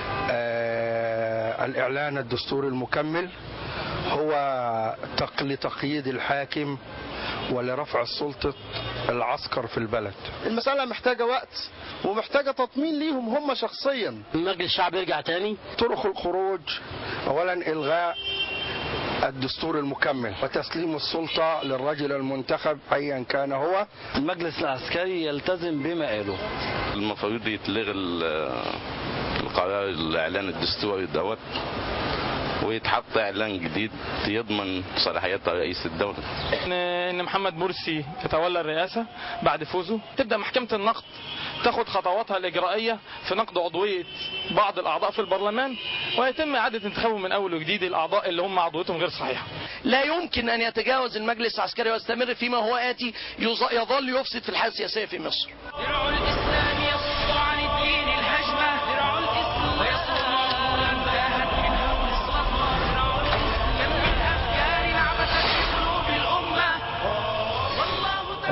الإعلان الدستوري المكمل، هو لتقييد الحاكم ولرفع السلطة العسكر في البلد. المسألة محتاجة وقت ومحتاجة تطمين ليهم هم شخصيا. مجلس الشعب يرجع تاني. طرق الخروج أولا إلغاء الدستور المكمل وتسليم السلطة للرجل المنتخب أيا كان هو. المجلس العسكري يلتزم بما قاله. المفروض يتلغي القرار الإعلان الدستوري دوت ويتحط اعلان جديد يضمن صلاحيات رئيس الدوله. ان محمد مرسي يتولى الرئاسه بعد فوزه، تبدا محكمه النقد تاخد خطواتها الاجرائيه في نقد عضويه بعض الاعضاء في البرلمان، ويتم اعاده انتخابهم من اول وجديد الاعضاء اللي هم عضويتهم غير صحيحه. لا يمكن ان يتجاوز المجلس العسكري ويستمر فيما هو اتي يظل يفسد في الحياه السياسيه في مصر. درع الإسلام يصد عن الدين الهجمة، درع الإسلام ويصد عقولا انتهت من هول الصدمة، درع الإسلام كم من أفكار عبثت في قلوب الأمة والله تعالى.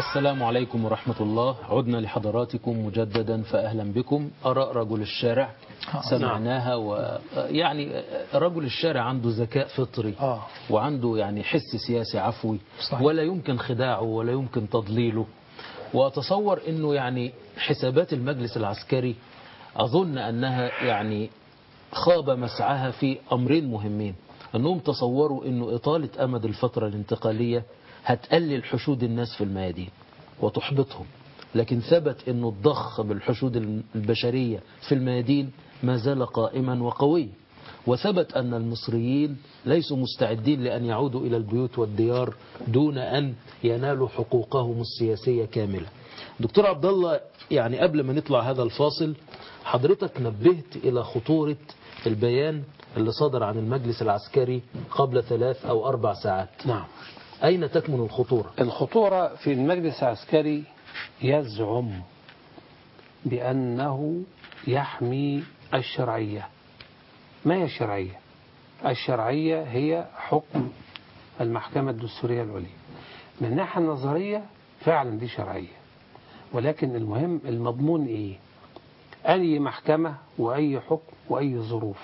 السلام عليكم ورحمة الله. عدنا لحضراتكم مجددا فأهلا بكم. آراء رجل الشارع سمعناها، ويعني رجل الشارع عنده ذكاء فطري وعنده يعني حس سياسي عفوي ولا يمكن خداعه ولا يمكن تضليله. وأتصور أنه يعني حسابات المجلس العسكري أظن أنها يعني خاب مسعاها في أمرين مهمين. أنهم تصوروا أنه إطالة أمد الفترة الانتقالية هتقلل حشود الناس في الميادين وتحبطهم، لكن ثبت أنه الضخ بالحشود البشرية في الميادين ما زال قائما وقوي، وثبت أن المصريين ليسوا مستعدين لأن يعودوا إلى البيوت والديار دون أن ينالوا حقوقهم السياسية كاملة. دكتور عبد الله، يعني قبل ما نطلع هذا الفاصل حضرتك نبهت إلى خطورة البيان اللي صدر عن المجلس العسكري قبل ثلاث أو أربع ساعات. نعم. أين تكمن الخطورة؟ الخطورة في المجلس العسكري يزعم بأنه يحمي الشرعية. ما هي الشرعية؟ الشرعية هي حكم المحكمة الدستورية العليا. من الناحية النظرية فعلا دي شرعية، ولكن المهم المضمون إيه؟ أي محكمة وأي حكم وأي ظروف.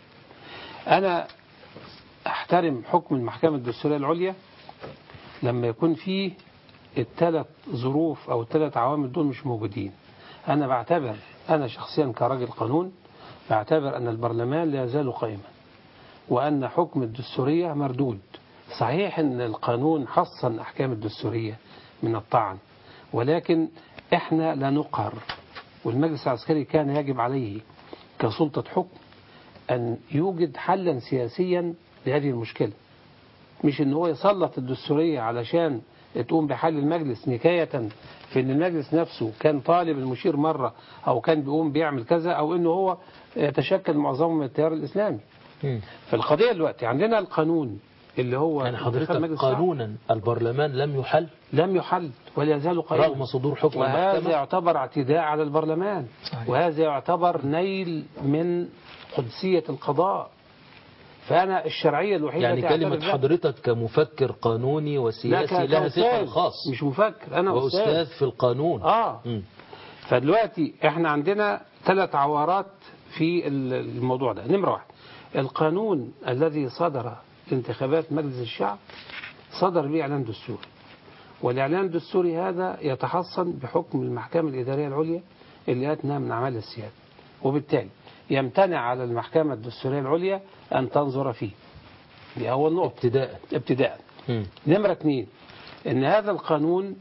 أنا أحترم حكم المحكمة الدستورية العليا لما يكون فيه الثلاث ظروف أو الثلاث عوامل دول مش موجودين. أنا بعتبر أنا شخصيا كراجل قانون بعتبر أن البرلمان لا يزال قائما، وأن حكم الدستورية مردود. صحيح أن القانون حصن أحكام الدستورية من الطعن، ولكن إحنا لا نقهر، والمجلس العسكري كان يجب عليه كسلطة حكم أن يوجد حلا سياسيا لهذه المشكلة، مش أن هو يسلط الدستورية علشان تقوم بحل المجلس نكاية في أن المجلس نفسه كان طالب المشير مرة أو كان بيقوم بيعمل كذا، أو أنه هو يتشكل معظمه من التيار الإسلامي. في القضية دلوقتي عندنا القانون اللي هو يعني حضرتك قانونا البرلمان لم يحل لم يحل ولا يزال قائما رغم صدور حكم وهذا المحكمة. يعتبر اعتداء على البرلمان صحيح. وهذا يعتبر نيل من قدسية القضاء. فأنا الشرعية الوحيدة يعني كلمة حضرتك كمفكر قانوني وسياسي لها ثقل خاص، مش مفكر، أنا وأستاذ أستاذ في القانون. آه م. فدلوقتي احنا عندنا ثلاث عوارات في الموضوع ده. نمرة واحد، القانون الذي صدر انتخابات مجلس الشعب صدر به إعلان دستوري، والإعلان الدستوري هذا يتحصن بحكم المحكمة الإدارية العليا اللي أتنى من أعمال السيادة، وبالتالي يمتنع على المحكمة الدستورية العليا أن تنظر فيه. دي أول نقطة ابتداء ابتداء نمرة اثنين، إن هذا القانون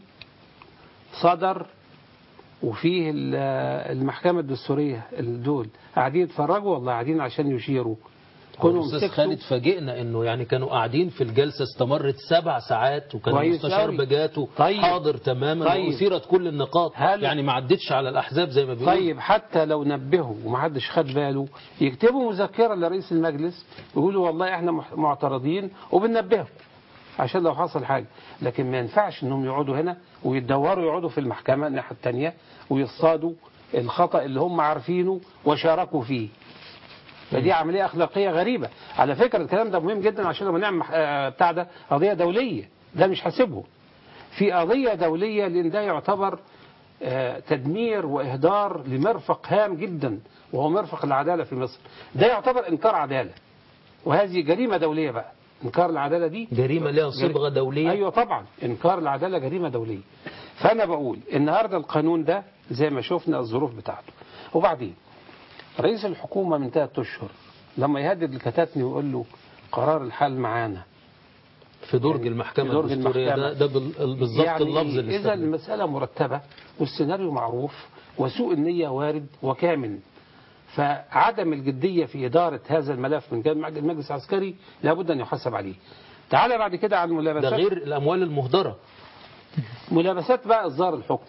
صدر وفيه المحكمة الدستورية دول قاعدين يتفرجوا والله قاعدين عشان يشيروا. كانوا أستاذ خالد فاجئنا انه يعني كانوا قاعدين في الجلسة استمرت سبع ساعات وكان المستشار بجاته طيب. حاضر تماما طيب. وأثيرت كل النقاط يعني ما عدتش على الأحزاب زي ما بيقولوا. طيب حتى لو نبهوا ومحدش خد باله يكتبوا مذكرة لرئيس المجلس يقولوا والله احنا معترضين وبننبههم عشان لو حصل حاجة، لكن ما ينفعش انهم يقعدوا هنا ويتدوروا يقعدوا في المحكمة الناحية الثانية ويصطادوا الخطأ اللي هم عارفينه وشاركوا فيه. فدي عملية أخلاقية غريبة. على فكرة الكلام ده مهم جدا عشان لما نعمل بتاع ده قضية دولية، ده مش حاسبه في قضية دولية، لأن ده يعتبر تدمير وإهدار لمرفق هام جدا وهو مرفق العدالة في مصر. ده يعتبر إنكار عدالة، وهذه جريمة دولية بقى. إنكار العدالة دي جريمة لها صبغة دولية. أيوة طبعا إنكار العدالة جريمة دولية. فأنا بقول النهاردة القانون ده زي ما شفنا الظروف بتاعته. وبعدين رئيس الحكومة من ثلاثة أشهر لما يهدد الكتاتني ويقول له قرار الحل معانا في درج يعني المحكمة الدستورية، ده, ده بالضبط يعني اللفظ اللي إذا المسألة مرتبة والسيناريو معروف وسوء النية وارد وكامن، فعدم الجدية في إدارة هذا الملف من جانب المجلس العسكري لابد أن يحاسب عليه. تعالى بعد كده عن ملابسات، ده غير الأموال المهدرة. ملابسات بقى إصدار الحكم.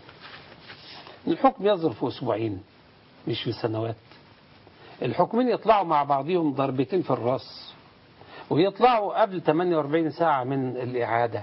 الحكم يصدر في أسبوعين مش في سنوات. الحكمين يطلعوا مع بعضهم ضربتين في الراس ويطلعوا قبل ثمانية وأربعين ساعة من الإعادة،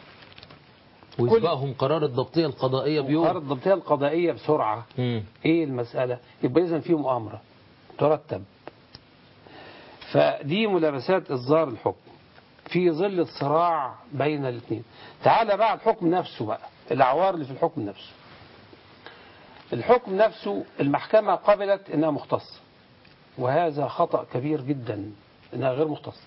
ويسبقهم قرار الضبطية القضائية بيوم. قرار الضبطية القضائية بسرعة. م. إيه المسألة؟ يبقى إذن فيه مؤامرة ترتب. فدي ملابسات إصدار الحكم. في ظل الصراع بين الاثنين. تعال بقى الحكم نفسه بقى، الأعوار اللي في الحكم نفسه. الحكم نفسه المحكمة قبلت إنها مختصة، وهذا خطأ كبير جدا، إنها غير مختصة،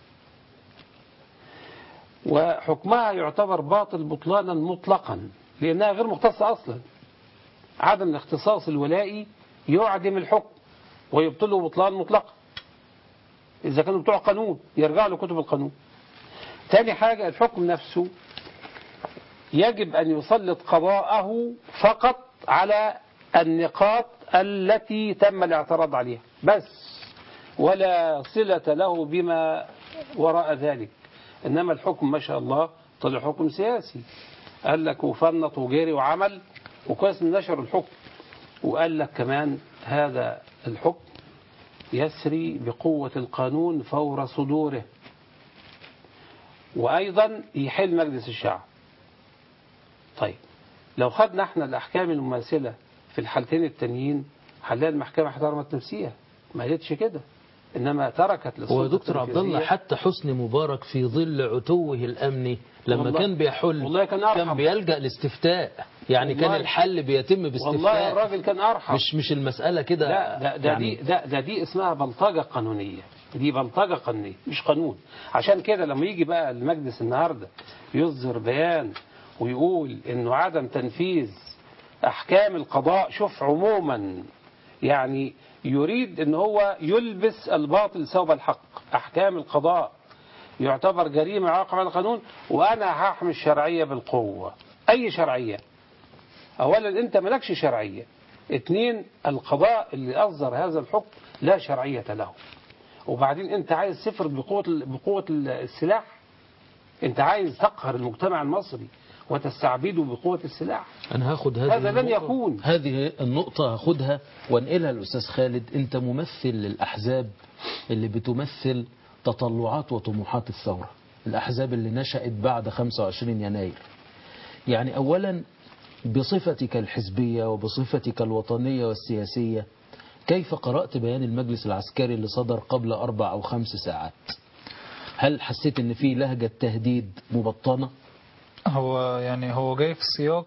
وحكمها يعتبر باطل بطلانا مطلقا لأنها غير مختصة أصلا. عدم الاختصاص الولائي يعدم الحكم ويبطله بطلان مطلقا. إذا كانوا بتوع قانون يرجعوا لكتب القانون. تاني حاجة، الحكم نفسه يجب أن يسلط قضاءه فقط على النقاط التي تم الاعتراض عليها بس، ولا صلة له بما وراء ذلك. إنما الحكم ما شاء الله طلع حكم سياسي، قال لك وفنط وجري وعمل، وكويس نشر الحكم، وقال لك كمان هذا الحكم يسري بقوة القانون فور صدوره، وأيضا يحل مجلس الشعب. طيب لو خدنا احنا الأحكام المماثلة في الحالتين التانيين، حلها المحكمة احترمت نفسها، ما قالتش كده، إنما تركت للسلطة. هو دكتور عبد الله حتى حسني مبارك في ظل عتوه الأمني لما كان بيحل والله كان, كان بيلجأ لاستفتاء، يعني كان الحل بيتم باستفتاء. والله الراجل كان أرحم، مش مش المسألة كده. لا ده, ده, يعني دي ده, ده دي اسمها بلطجة قانونية، دي بلطجة قانونية مش قانون. عشان كده لما يجي بقى المجلس النهاردة يصدر بيان ويقول إنه عدم تنفيذ أحكام القضاء، شوف عموما يعني يريد إن هو يلبس الباطل ثوب الحق. أحكام القضاء يعتبر جريمة عاقبة على القانون، وأنا هحمي الشرعية بالقوة. أي شرعية؟ أولا أنت ملكش شرعية. اثنين، القضاء اللي أصدر هذا الحكم لا شرعية له. وبعدين أنت عايز تفرض بقوة بقوة السلاح؟ أنت عايز تقهر المجتمع المصري وتستعبده بقوة السلاح؟ أنا هاخد هذه هذا لن يكون. هذه النقطة هاخدها وانقلها للأستاذ خالد. أنت ممثل للأحزاب اللي بتمثل تطلعات وطموحات الثورة، الأحزاب اللي نشأت بعد خمسة وعشرين يناير. يعني أولا بصفتك الحزبية وبصفتك الوطنية والسياسية، كيف قرأت بيان المجلس العسكري اللي صدر قبل أربع أو خمس ساعات؟ هل حسيت أن فيه لهجة تهديد مبطنة؟ هو يعني هو جاي في سياق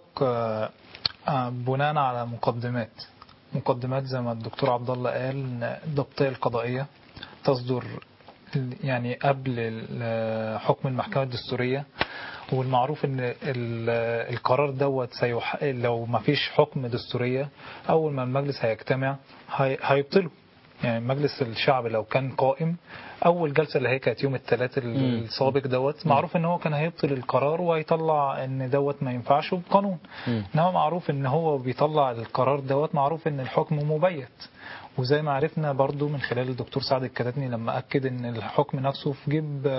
بناء على مقدمات مقدمات زي ما الدكتور عبد الله قال، الضبطية القضائية تصدر يعني قبل حكم المحكمة الدستورية، والمعروف ان القرار دوت سيح... لو ما فيش حكم دستورية اول ما المجلس هيجتمع هي... هيبطله. يعني مجلس الشعب لو كان قائم اول جلسة اللي هي كانت يوم الثلاث السابق دوت، معروف ان هو كان هيبطل القرار وهيطلع ان دوت ما ينفعش بقانون. انما معروف ان هو بيطلع القرار دوت، معروف ان الحكم مبيت. وزي ما عرفنا برضو من خلال الدكتور سعد الكتاتني لما أكد ان الحكم نفسه في جيب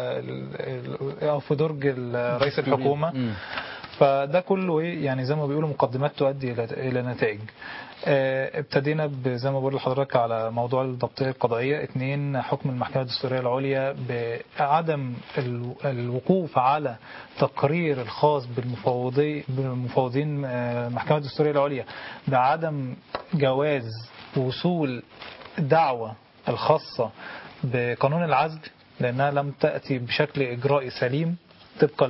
أو في درج رئيس الحكومة. فده كله يعني زي ما بيقولوا مقدمات تؤدي إلى نتائج. ابتدينا زي ما بقول لحضرتك على موضوع الضبطية القضائية. اثنين، حكم المحكمة الدستورية العليا بعدم الوقوف على تقرير الخاص بالمفوضين بالمفوضين المحكمة الدستورية العليا بعدم جواز وصول دعوة الخاصة بقانون العزل لأنها لم تأتي بشكل إجرائي سليم طبقا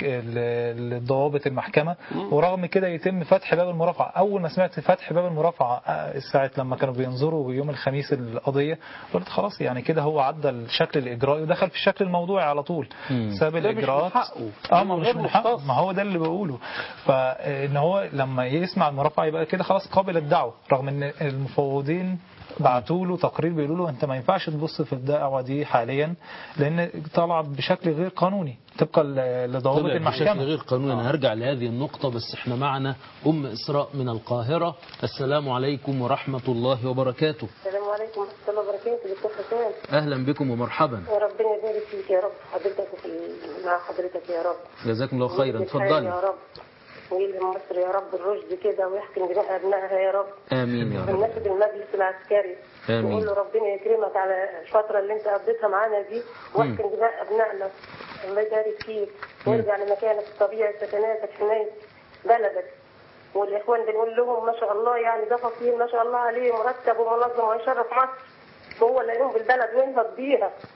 لضوابط المحكمة. ورغم كده يتم فتح باب المرافعة. أول ما سمعت فتح باب المرافعة الساعة لما كانوا بينظروا يوم الخميس القضية، قلت خلاص يعني كده هو عدى الشكل الإجرائي ودخل في الشكل الموضوعي على طول. ساب الإجراءات اه ما مش من حقه، ما هو ده اللي بقوله. فإن هو لما يسمع المرافعة يبقى كده خلاص قابل الدعوة، رغم إن المفوضين بعتوا له تقرير بيقولوا له انت ما ينفعش تبص في الدعوه دي حاليا لان طلعت بشكل غير قانوني طبقا لضوابط المحكمه. بشكل غير قانوني. انا هرجع لهذه النقطه، بس احنا معنا ام اسراء من القاهره. السلام عليكم ورحمه الله وبركاته. السلام عليكم ورحمه الله وبركاته. دكتور حسام، اهلا بكم ومرحبا. وربنا يبارك فيك يا رب، حضرتك مع حضرتك يا رب. جزاكم الله خيرا. اتفضلي يا رب، ويلهم مصر يا رب الرشد كده ويحكم دماء ابنائها يا رب. امين يا رب. ونناشد المجلس العسكري امين، نقول له ربنا يكرمك على الفتره اللي انت قضيتها معانا دي، واحكم دماء ابنائنا. الله يبارك فيك، وارجع لمكانك الطبيعي، سكناتك، حمايه بلدك. والاخوان بنقول لهم ما شاء الله، يعني ده فصيل ما شاء الله عليه، مرتب ومنظم ويشرف مصر، وهو اللي يقوم بالبلد وينهض بيها.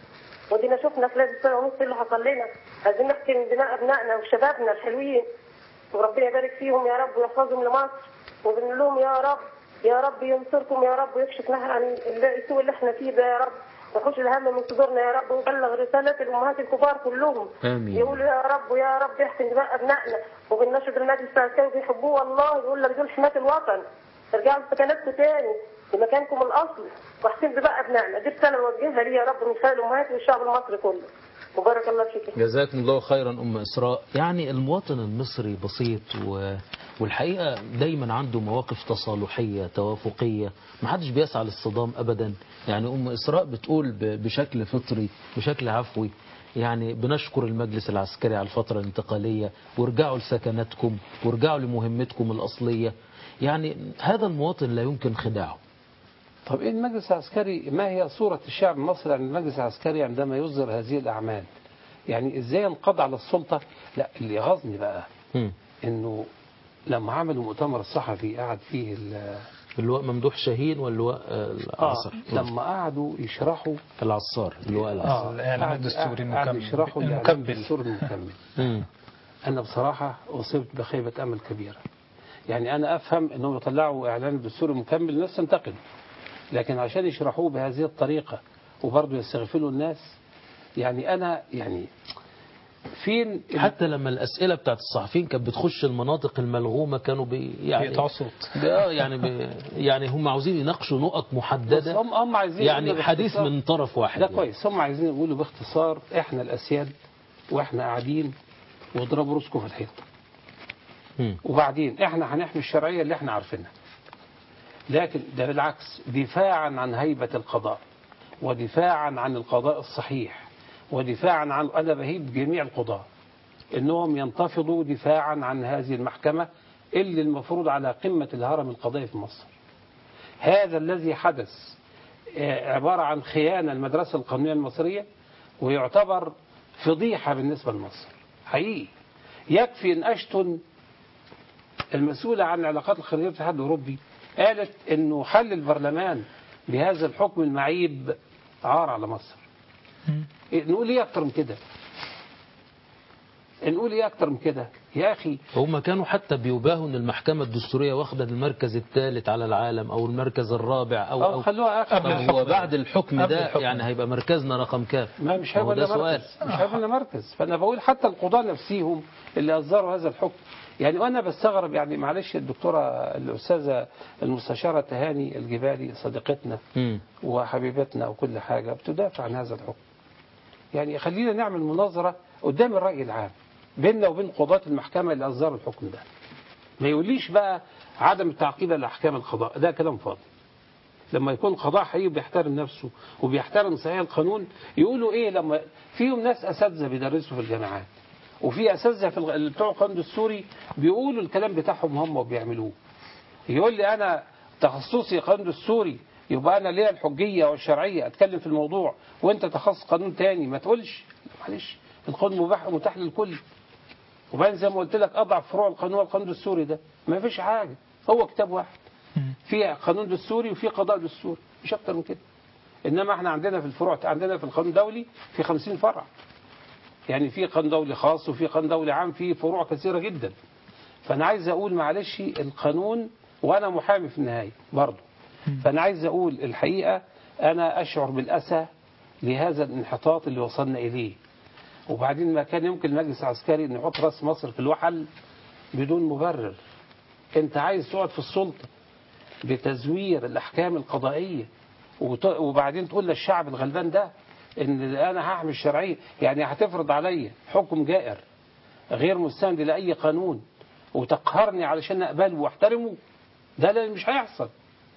ودينا شفنا خلال السنه ونص اللي حصل لنا. عايزين نحكي من دماء ابنائنا وشبابنا الحلوين، وربنا يبارك فيهم يا رب ويحفظهم لمصر، وبنقول لهم يا رب يا رب ينصركم يا رب ويكشف عن السوء اللي احنا فيه ده يا رب، ويخش الهم من صدورنا يا رب، ويبلغ رسالة الأمهات الكبار كلهم. آمين. يقولوا يا رب ويا رب يحسن دماء أبنائنا، وبالنشر المجلس العسكري بيحبوه والله، يقول لك دول حماة الوطن، ارجعوا لسكناتكم تاني في مكانكم الأصلي واحسن دماء أبنائنا. دي رسالة نوجهها لي يا رب من خلال الأمهات والشعب المصري كله. وبارك الله فيك. جزاكم الله خيرا أم إسراء. يعني المواطن المصري بسيط و... والحقيقة دايما عنده مواقف تصالحية توافقية، ما حدش بيسعى للصدام أبدا. يعني أم إسراء بتقول ب... بشكل فطري بشكل عفوي، يعني بنشكر المجلس العسكري على الفترة الانتقالية، وارجعوا لسكناتكم وارجعوا لمهمتكم الأصلية. يعني هذا المواطن لا يمكن خداعه. طب إيه المجلس العسكري؟ ما هي صورة الشعب المصري عن المجلس العسكري عندما يصدر هذه الأعمال؟ يعني إزاي ينقضي على السلطة؟ لا، اللي يغضني بقى م. إنه لما عملوا مؤتمر الصحفي قعد فيه اللواء ممدوح شاهين واللواء العصر، آه لما قعدوا يشرحوا العصار اللواء العصر الإعلان الدستوري المكمل، قعدوا يشرحوا الإعلان الدستوري المكمل. أنا بصراحة أصبت بخيبة أمل كبيرة. يعني أنا أفهم أنهم يطلعوا إعلان الدستوري المكمل الناس تنتقد، لكن عشان يشرحوه بهذه الطريقة وبرضه يستغفلوا الناس، يعني أنا يعني فين حتى لما الأسئلة بتاعت الصحفيين كانت بتخش المناطق الملغومة كانوا بي يعني بيقطعوا صوت يعني بي يعني هم عاوزين يناقشوا نقط محددة، هم هم عايزين يعني حديث من طرف واحد. ده كويس، هم عايزين يقولوا باختصار إحنا الأسياد وإحنا قاعدين واضربوا راسكم في الحيط، وبعدين إحنا هنحمي الشرعية اللي إحنا عارفينها. لكن ده بالعكس دفاعا عن هيبة القضاء، ودفاعا عن القضاء الصحيح، ودفاعا عن أنا بهيب جميع القضاة إنهم ينتفضوا دفاعا عن هذه المحكمة اللي المفروض على قمة الهرم القضائي في مصر. هذا الذي حدث عبارة عن خيانة المدرسة القانونية المصرية، ويعتبر فضيحة بالنسبة لمصر حقيقي. يكفي أن أشتون المسؤولة عن العلاقات الخارجية في الاتحاد الأوروبي قالت أنه حل البرلمان بهذا الحكم المعيب عار على مصر. نقول ايه اكتر من كده؟ نقول ايه اكتر من كده يا اخي؟ هم كانوا حتى بيباهوا ان المحكمة الدستورية واخدة المركز الثالث على العالم او المركز الرابع او او خلوها اخر. هو بعد الحكم ده الحكم. يعني هيبقى مركزنا رقم كام؟ ما مش هيبقى لنا مركز، مش هيبقى لنا مركز. فانا بقول حتى القضاة نفسيهم اللي اصدروا هذا الحكم، يعني وانا بستغرب، يعني معلش الدكتورة الاستاذة المستشارة تهاني الجبالي صديقتنا م. وحبيبتنا وكل حاجة بتدافع عن هذا الحكم. يعني خلينا نعمل مناظرة قدام الرأي العام بيننا وبين قضاة المحكمة اللي أصدروا الحكم ده. ما يقوليش بقى عدم التعقيد لأحكام القضاء، ده كلام فاضي. لما يكون قضاء حقيقي بيحترم نفسه وبيحترم صحيح القانون، يقولوا إيه لما فيهم ناس أساتذة بيدرسوا في الجامعات، وفي أساتذة في الغ... بتوع القانون الدستوري بيقولوا الكلام بتاعهم هم وبيعملوه. يقول لي أنا تخصصي قانون دستوري، يبقى أنا ليا الحجية والشرعية أتكلم في الموضوع، وأنت تخصص قانون تاني ما تقولش. معلش القانون مباح ومتاح للكل. وبعدين زي ما قلت لك أضعف فروع القانون القانون الدستوري ده ما فيش حاجة، هو كتاب واحد في قانون دستوري وفي قضاء دستوري، مش أكتر من كده. إنما احنا عندنا في الفروع، عندنا في القانون الدولي في خمسين فرع، يعني في قانون دولي خاص وفي قانون دولي عام، في فروع كثيرة جدا. فأنا عايز أقول معلش القانون، وأنا محامي في النهاية برضه، فأنا عايز أقول الحقيقة أنا أشعر بالأسى لهذا الانحطاط اللي وصلنا إليه. وبعدين ما كان يمكن المجلس العسكري أن يحط رأس مصر في الوحل بدون مبرر. أنت عايز تقعد في السلطة بتزوير الأحكام القضائية، وبعدين تقول للشعب الغلبان ده ان انا هحمي الشرعيه، يعني هتفرض عليا حكم جائر غير مستند لاي قانون وتقهرني علشان اقبله واحترمه؟ ده لا، مش هيحصل.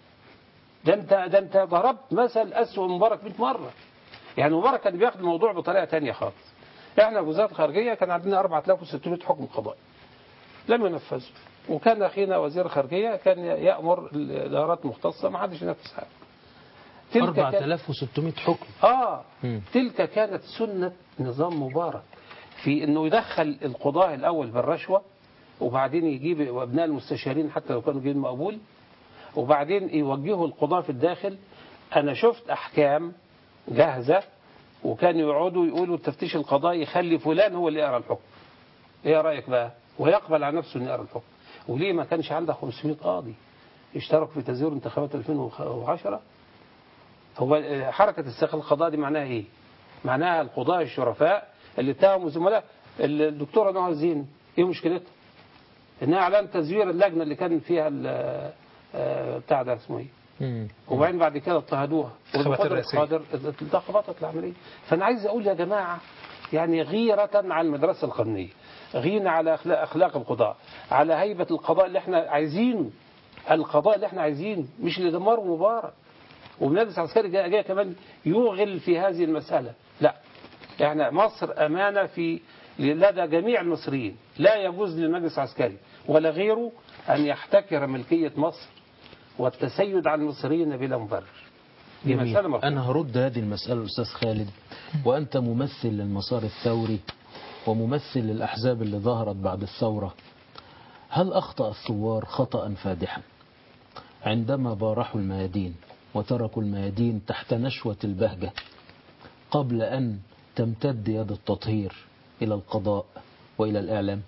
ده انت ده انت ضربت مثل اسوأ مبارك مئة مره. يعني مبارك كان بياخد الموضوع بطريقه ثانيه خالص. احنا في وزاره الخارجيه كان عندنا أربعة آلاف وستمائة حكم قضائي لم ينفذوا، وكان اخينا وزير الخارجيه كان يامر الادارات المختصه ما حدش ينفذ حاجه. أربعة آلاف وستمائة حكم. آه م. تلك كانت سنة نظام مبارك في أنه يدخل القضاء الأول بالرشوة، وبعدين يجيب أبناء المستشارين حتى لو كانوا جايين مقبول، وبعدين يوجهوا القضاء في الداخل. أنا شفت أحكام جاهزة وكانوا يقعدوا يقولوا التفتيش القضائي يخلي فلان هو اللي يقرأ الحكم. ايه رأيك بقى؟ ويقبل على نفسه انه يقرأ الحكم. وليه ما كانش عندها خمسمائة قاضي اشتركوا في تزوير انتخابات ألفين وعشرة؟ هو حركة استقلال القضاء دي معناها ايه؟ معناها القضاء الشرفاء اللي اتهموا زملاء الدكتورة نهى الزين، ايه مشكلتها؟ انها اعلان تزوير اللجنة اللي كان فيها بتاع ده اسمه ايه؟ وبعدين بعد كده اضطهدوها الانتخابات القادر انتخابات العملية. فانا عايز اقول يا جماعة يعني غيرة على المدرسة القانونية، غيرة على أخلاق, أخلاق القضاء، على هيبة القضاء اللي احنا عايزينه، القضاء اللي احنا عايزينه مش اللي دمره مبارك. والمجلس العسكري جاء, جاء كمان يوغل في هذه المسألة. لا، احنا مصر أمانة في لدى جميع المصريين، لا يجوز للمجلس العسكري ولا غيره أن يحتكر ملكية مصر والتسيد على المصريين بلا مبرر. دي مسألة مرفوضة. أنا هرد هذه المسألة الأستاذ خالد، وأنت ممثل للمسار الثوري وممثل للأحزاب اللي ظهرت بعد الثورة. هل أخطأ الثوار خطأ فادحا عندما بارحوا الميادين وتركوا الميادين تحت نشوة البهجة قبل أن تمتد يد التطهير إلى القضاء وإلى الإعلام؟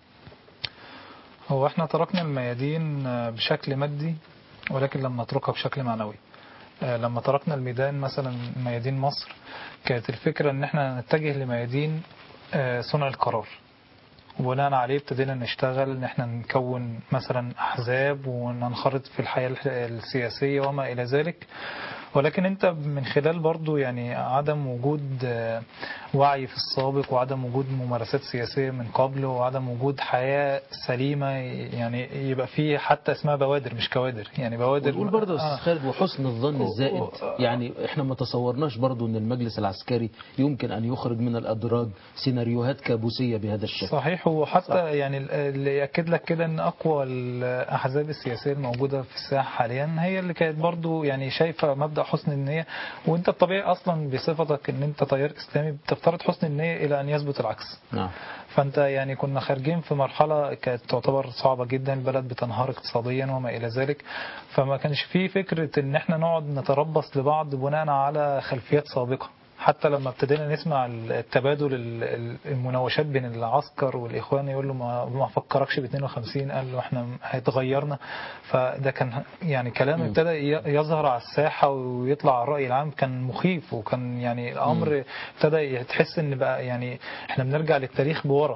هو احنا تركنا الميادين بشكل مادي، ولكن لم نتركها بشكل معنوي. لما تركنا الميدان مثلا ميادين مصر، كانت الفكرة ان احنا نتجه لميادين صنع القرار، وبناء عليه ابتدينا نشتغل ان احنا نكون مثلا احزاب وننخرط في الحياة السياسية وما الى ذلك. ولكن انت من خلال برضو يعني عدم وجود وعي في السابق، وعدم وجود ممارسات سياسية من قبل، وعدم وجود حياة سليمة، يعني يبقى فيه حتى اسمها بوادر مش كوادر، يعني بوادر. ونقول برضو يا أستاذ خالد وحسن الظن الزائد، يعني احنا ما تصورناش برضو ان المجلس العسكري يمكن ان يخرج من الادراج سيناريوهات كابوسية بهذا الشكل. صحيح. وحتى صح. يعني اللي يأكد لك كده ان اقوى الاحزاب السياسية الموجودة في الساحة حاليا هي اللي كانت برضو يعني شايفة مبدأ حسن النية. وانت الطبيعي اصلا بصفتك ان انت تيار اسلامي بتفترض حسن النية الى ان يثبت العكس. نعم. فانت يعني كنا خارجين في مرحلة كانت تعتبر صعبة جدا، البلد بتنهار اقتصاديا وما الى ذلك، فما كانش فيه فكرة ان احنا نقعد نتربص لبعض بناء على خلفيات سابقة. حتى لما ابتدينا نسمع التبادل المناوشات بين العسكر والإخوان، يقول له ما, ما فكركش ب اثنين وخمسين، قال له احنا هيتغيرنا. فده كان يعني كلام ابتدى يظهر على الساحة ويطلع على الرأي العام، كان مخيف، وكان يعني الأمر ابتدى تحس ان بقى يعني احنا بنرجع للتاريخ بورا.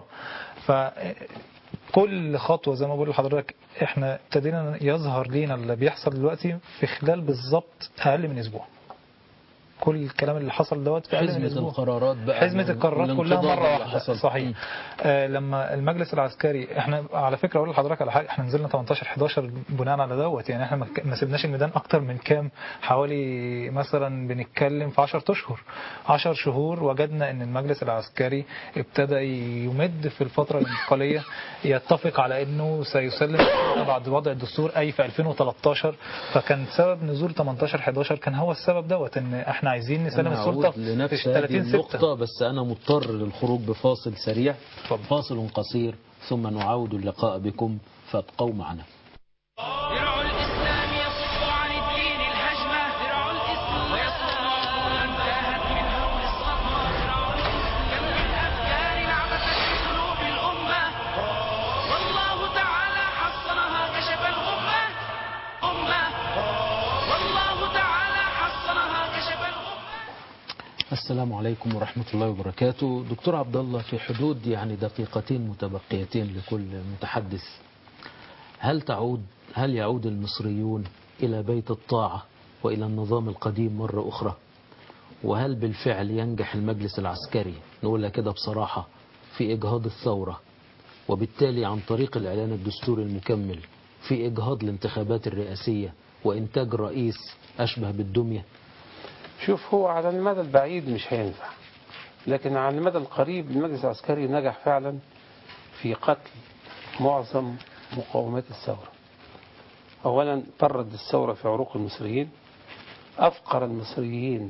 فكل خطوة زي ما بقول لحضرتك احنا ابتدينا يظهر لينا اللي بيحصل دلوقتي في خلال بالظبط أقل من أسبوع. كل الكلام اللي حصل دوت في حزمة القرارات بقى، حزمة القرارات كلها مرة واحدة. صحيح. آه لما المجلس العسكري، احنا على فكرة اقول لحضرتك على حاجة، احنا نزلنا ثمانية عشر حداشر بناء على دوت، يعني احنا ما سيبناش الميدان اكتر من كام، حوالي مثلا بنتكلم في عشرة اشهر عشر شهور. وجدنا ان المجلس العسكري ابتدى يمد في الفترة الانتقالية، يتفق على انه سيسلم بعد وضع الدستور اي في ألفين وثلاثة عشر. فكان سبب نزول ثمانية عشر حداشر كان هو السبب دوت، ان احنا عايزين نسلم السلطة في ثلاثين ستة. بس أنا مضطر للخروج بفاصل سريع، فاصل قصير ثم نعود اللقاء بكم، فابقوا معنا. درع الإسلام يصد عن الدين الهجمة، درع الإسلام ويصد عقولا تاهت من هول الصدمة، درع الإسلام كم من أفكار انعبثت في قلوب الأمة، والله تعالى حصنها كشف الأمة أمة والله تعالى حصنها كشف الأمة. السلام عليكم ورحمة الله وبركاته. دكتور عبد الله، في حدود يعني دقيقتين متبقيتين لكل متحدث، هل تعود هل يعود المصريون إلى بيت الطاعة وإلى النظام القديم مرة أخرى؟ وهل بالفعل ينجح المجلس العسكري، نقولها كده بصراحة، في إجهاض الثورة، وبالتالي عن طريق الإعلان الدستوري المكمل في إجهاض الانتخابات الرئاسية وإنتاج رئيس أشبه بالدمية؟ شوف، هو على المدى البعيد مش هينفع، لكن على المدى القريب المجلس العسكري نجح فعلا في قتل معظم مقاومات الثورة. أولا طرد الثورة في عروق المصريين، أفقر المصريين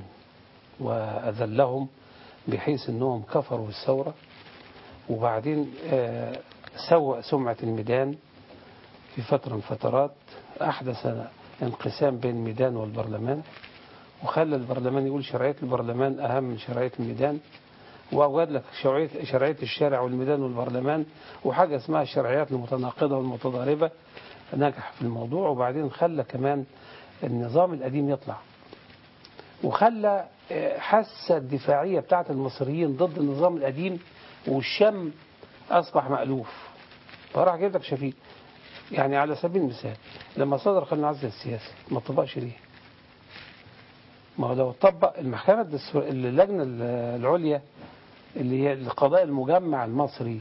وأذلهم بحيث أنهم كفروا الثورة، وبعدين سوء سمعة الميدان في فترة من فترات، أحدث انقسام بين الميدان والبرلمان، وخلى البرلمان يقول شرعية البرلمان أهم من شرعية الميدان، وأوجد لك شرعية شرعية الشارع والميدان والبرلمان، وحاجة اسمها الشرعيات المتناقضة والمتضاربة. نجح في الموضوع، وبعدين خلى كمان النظام القديم يطلع، وخلى حاسة الدفاعية بتاعت المصريين ضد النظام القديم، والشم أصبح مألوف. فراح جايب لك شفيق. يعني على سبيل المثال لما صدر قانون العزل السياسي ما طبقش ليه؟ ما هو لو طبق المحكمة الدستور اللجنة العليا اللي هي القضاء المجمع المصري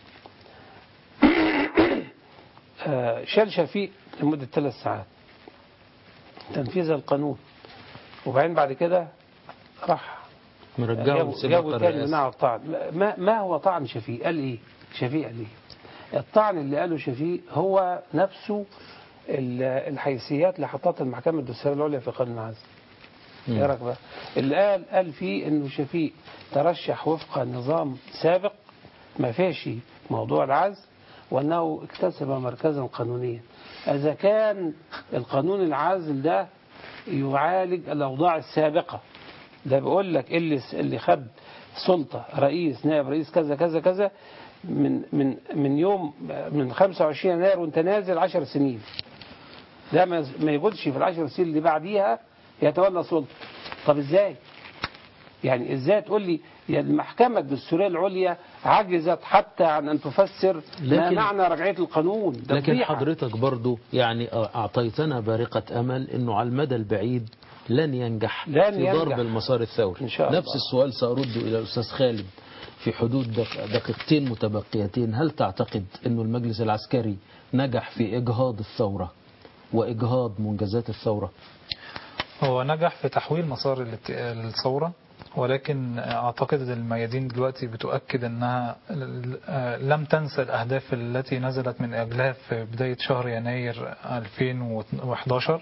شال شفيق لمدة ثلاث ساعات تنفيذ القانون، وبعدين بعد كده راح مرجعه جابوا تاني منع الطعن. ما, ما هو طعن شفيق؟ قال ايه شفيق؟ قال ايه الطعن اللي قاله شفيق؟ هو نفسه الحيثيات اللي حطتها المحكمة الدستورية العليا في قانون العزل. ايه رايك بقى؟ اللي قال قال فيه انه شفيق ترشح وفق نظام سابق ما فيش موضوع العزل، وانه اكتسب مركزا قانونيا. اذا كان القانون العازل ده يعالج الاوضاع السابقه، ده بيقول لك اللي اللي خد سلطه رئيس نائب رئيس كذا كذا كذا من من من يوم من خمسة وعشرين يناير وانت نازل عشر سنين، ده ما يقولش في العشر سنين اللي بعديها يتولى سلطه. طب ازاي؟ يعني ازاي تقول لي يعني المحكمة الدستورية العليا عجزت حتى عن ان تفسر ما معنى رجعية القانون؟ لكن حضرتك برضو يعني اعطيتنا بارقة امل انه على المدى البعيد لن ينجح لن في ينجح. ضرب المسار الثوري. إن شاء الله. نفس السؤال سأرده الى الاستاذ خالد في حدود دقيقتين متبقيتين. هل تعتقد انه المجلس العسكري نجح في اجهاض الثورة واجهاض منجزات الثورة؟ هو نجح في تحويل مسار الثورة، ولكن أعتقد أن الميادين دلوقتي بتؤكد أنها لم تنسى الأهداف التي نزلت من أجلها في بداية شهر يناير ألفين وإحدى عشر.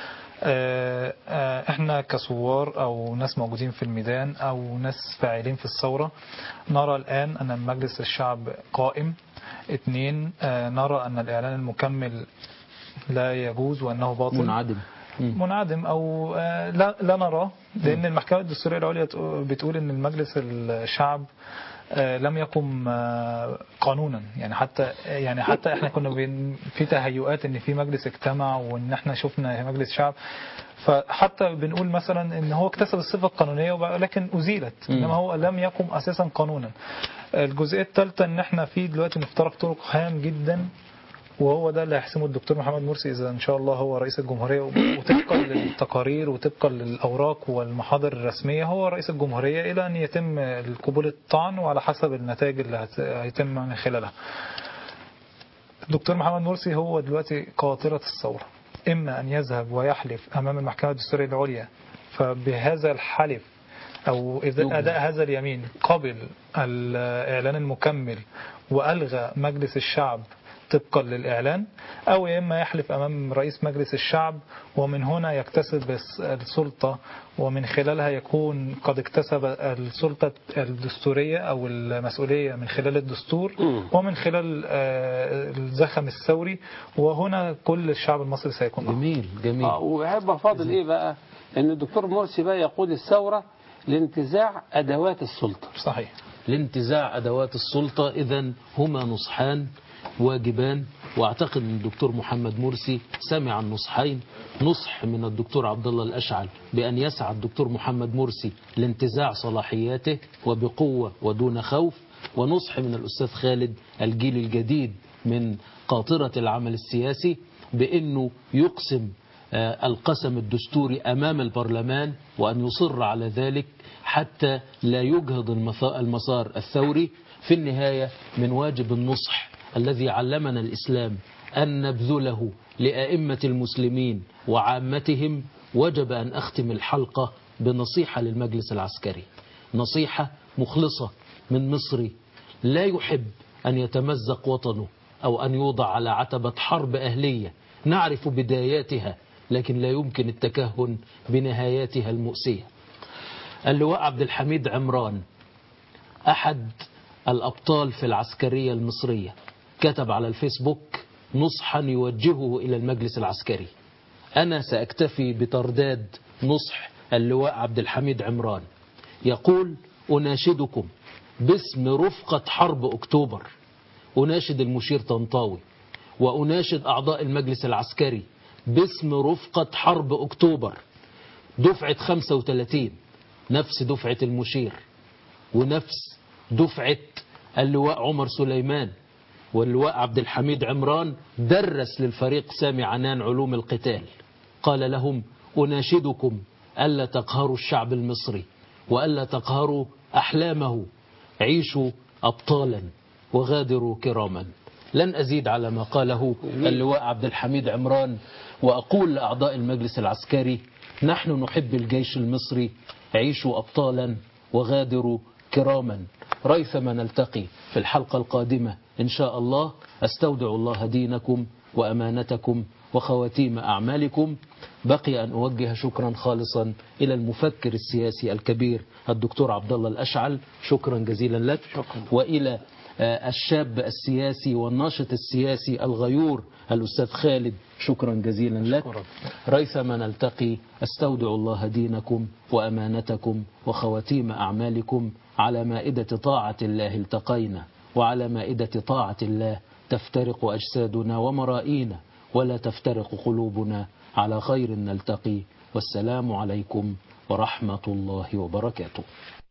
احنا كثوار أو ناس موجودين في الميدان أو ناس فاعلين في الثورة نرى الآن أن مجلس الشعب قائم. اثنين، نرى أن الإعلان المكمل لا يجوز وأنه باطل منعدم منعدم أو لا, لا نراه، لأن المحكمة الدستورية العليا بتقول أن المجلس الشعب لم يقم قانونا. يعني حتى يعني حتى احنا كنا في تهيؤات ان في مجلس اجتمع وان احنا شفنا مجلس شعب، فحتى بنقول مثلا ان هو اكتسب الصفة القانونية ولكن ازيلت، انما هو لم يقم اساسا قانونا. الجزئية الثالثة ان احنا في دلوقتي مفترق طرق هام جدا، وهو ده اللي هيحسمه الدكتور محمد مرسي إذا إن شاء الله هو رئيس الجمهورية، وطبقا للتقارير وطبقا للأوراق والمحاضر الرسمية هو رئيس الجمهورية إلى أن يتم قبول الطعن وعلى حسب النتائج اللي هيتم من خلالها. الدكتور محمد مرسي هو دلوقتي قاطرة الثورة، إما أن يذهب ويحلف أمام المحكمة الدستورية العليا، فبهذا الحلف أو إذا أداء هذا اليمين قبل الإعلان المكمل وألغى مجلس الشعب طبقا للإعلان، أو إما يحلف أمام رئيس مجلس الشعب ومن هنا يكتسب السلطة ومن خلالها يكون قد اكتسب السلطة الدستورية أو المسؤولية من خلال الدستور ومن خلال الزخم الثوري، وهنا كل الشعب المصري سيكون جميل جميل. آه وهيبقى فاضل إيه بقى؟ إن الدكتور مرسي بقى يقود الثورة لانتزاع أدوات السلطة. صحيح، لانتزاع أدوات السلطة. إذن هما نصحان واجبان، واعتقد ان الدكتور محمد مرسي سمع النصحين، نصح من الدكتور عبد الله الأشعل بأن يسعى الدكتور محمد مرسي لانتزاع صلاحياته وبقوة ودون خوف، ونصح من الأستاذ خالد الجيل الجديد من قاطرة العمل السياسي بأنه يقسم القسم الدستوري أمام البرلمان وأن يصر على ذلك حتى لا يجهض المسار الثوري. في النهاية من واجب النصح الذي علمنا الإسلام أن نبذله لأئمة المسلمين وعامتهم، وجب أن أختم الحلقة بنصيحة للمجلس العسكري، نصيحة مخلصة من مصري لا يحب أن يتمزق وطنه أو أن يوضع على عتبة حرب أهلية نعرف بداياتها لكن لا يمكن التكهن بنهاياتها المؤسية. اللواء عبد الحميد عمران أحد الأبطال في العسكرية المصرية كتب على الفيسبوك نصحا يوجهه إلى المجلس العسكري. أنا سأكتفي بترداد نصح اللواء عبد الحميد عمران يقول: أناشدكم باسم رفقة حرب أكتوبر، أناشد المشير طنطاوي وأناشد أعضاء المجلس العسكري باسم رفقة حرب أكتوبر دفعة خمسة وثلاثين، نفس دفعة المشير ونفس دفعة اللواء عمر سليمان، واللواء عبد الحميد عمران درس للفريق سامي عنان علوم القتال. قال لهم: أناشدكم ألا تقهروا الشعب المصري وألا تقهروا أحلامه، عيشوا أبطالا وغادروا كراما. لن أزيد على ما قاله اللواء عبد الحميد عمران، وأقول لأعضاء المجلس العسكري: نحن نحب الجيش المصري، عيشوا أبطالا وغادروا كراما. ريثما نلتقي في الحلقة القادمة إن شاء الله. أستودع الله دينكم وأمانتكم وخواتيم أعمالكم. بقي أن أوجه شكرا خالصا إلى المفكر السياسي الكبير الدكتور عبد الله الأشعل، شكرا جزيلا لك. شكرا. وإلى الشاب السياسي والناشط السياسي الغيور الأستاذ خالد، شكرا جزيلا لك. شكرا. ريثما نلتقي. أستودع الله دينكم وأمانتكم وخواتيم أعمالكم. على مائدة طاعة الله التقينا، وعلى مائدة طاعة الله تفترق أجسادنا ومرائينا، ولا تفترق قلوبنا. على خير نلتقي، والسلام عليكم ورحمة الله وبركاته.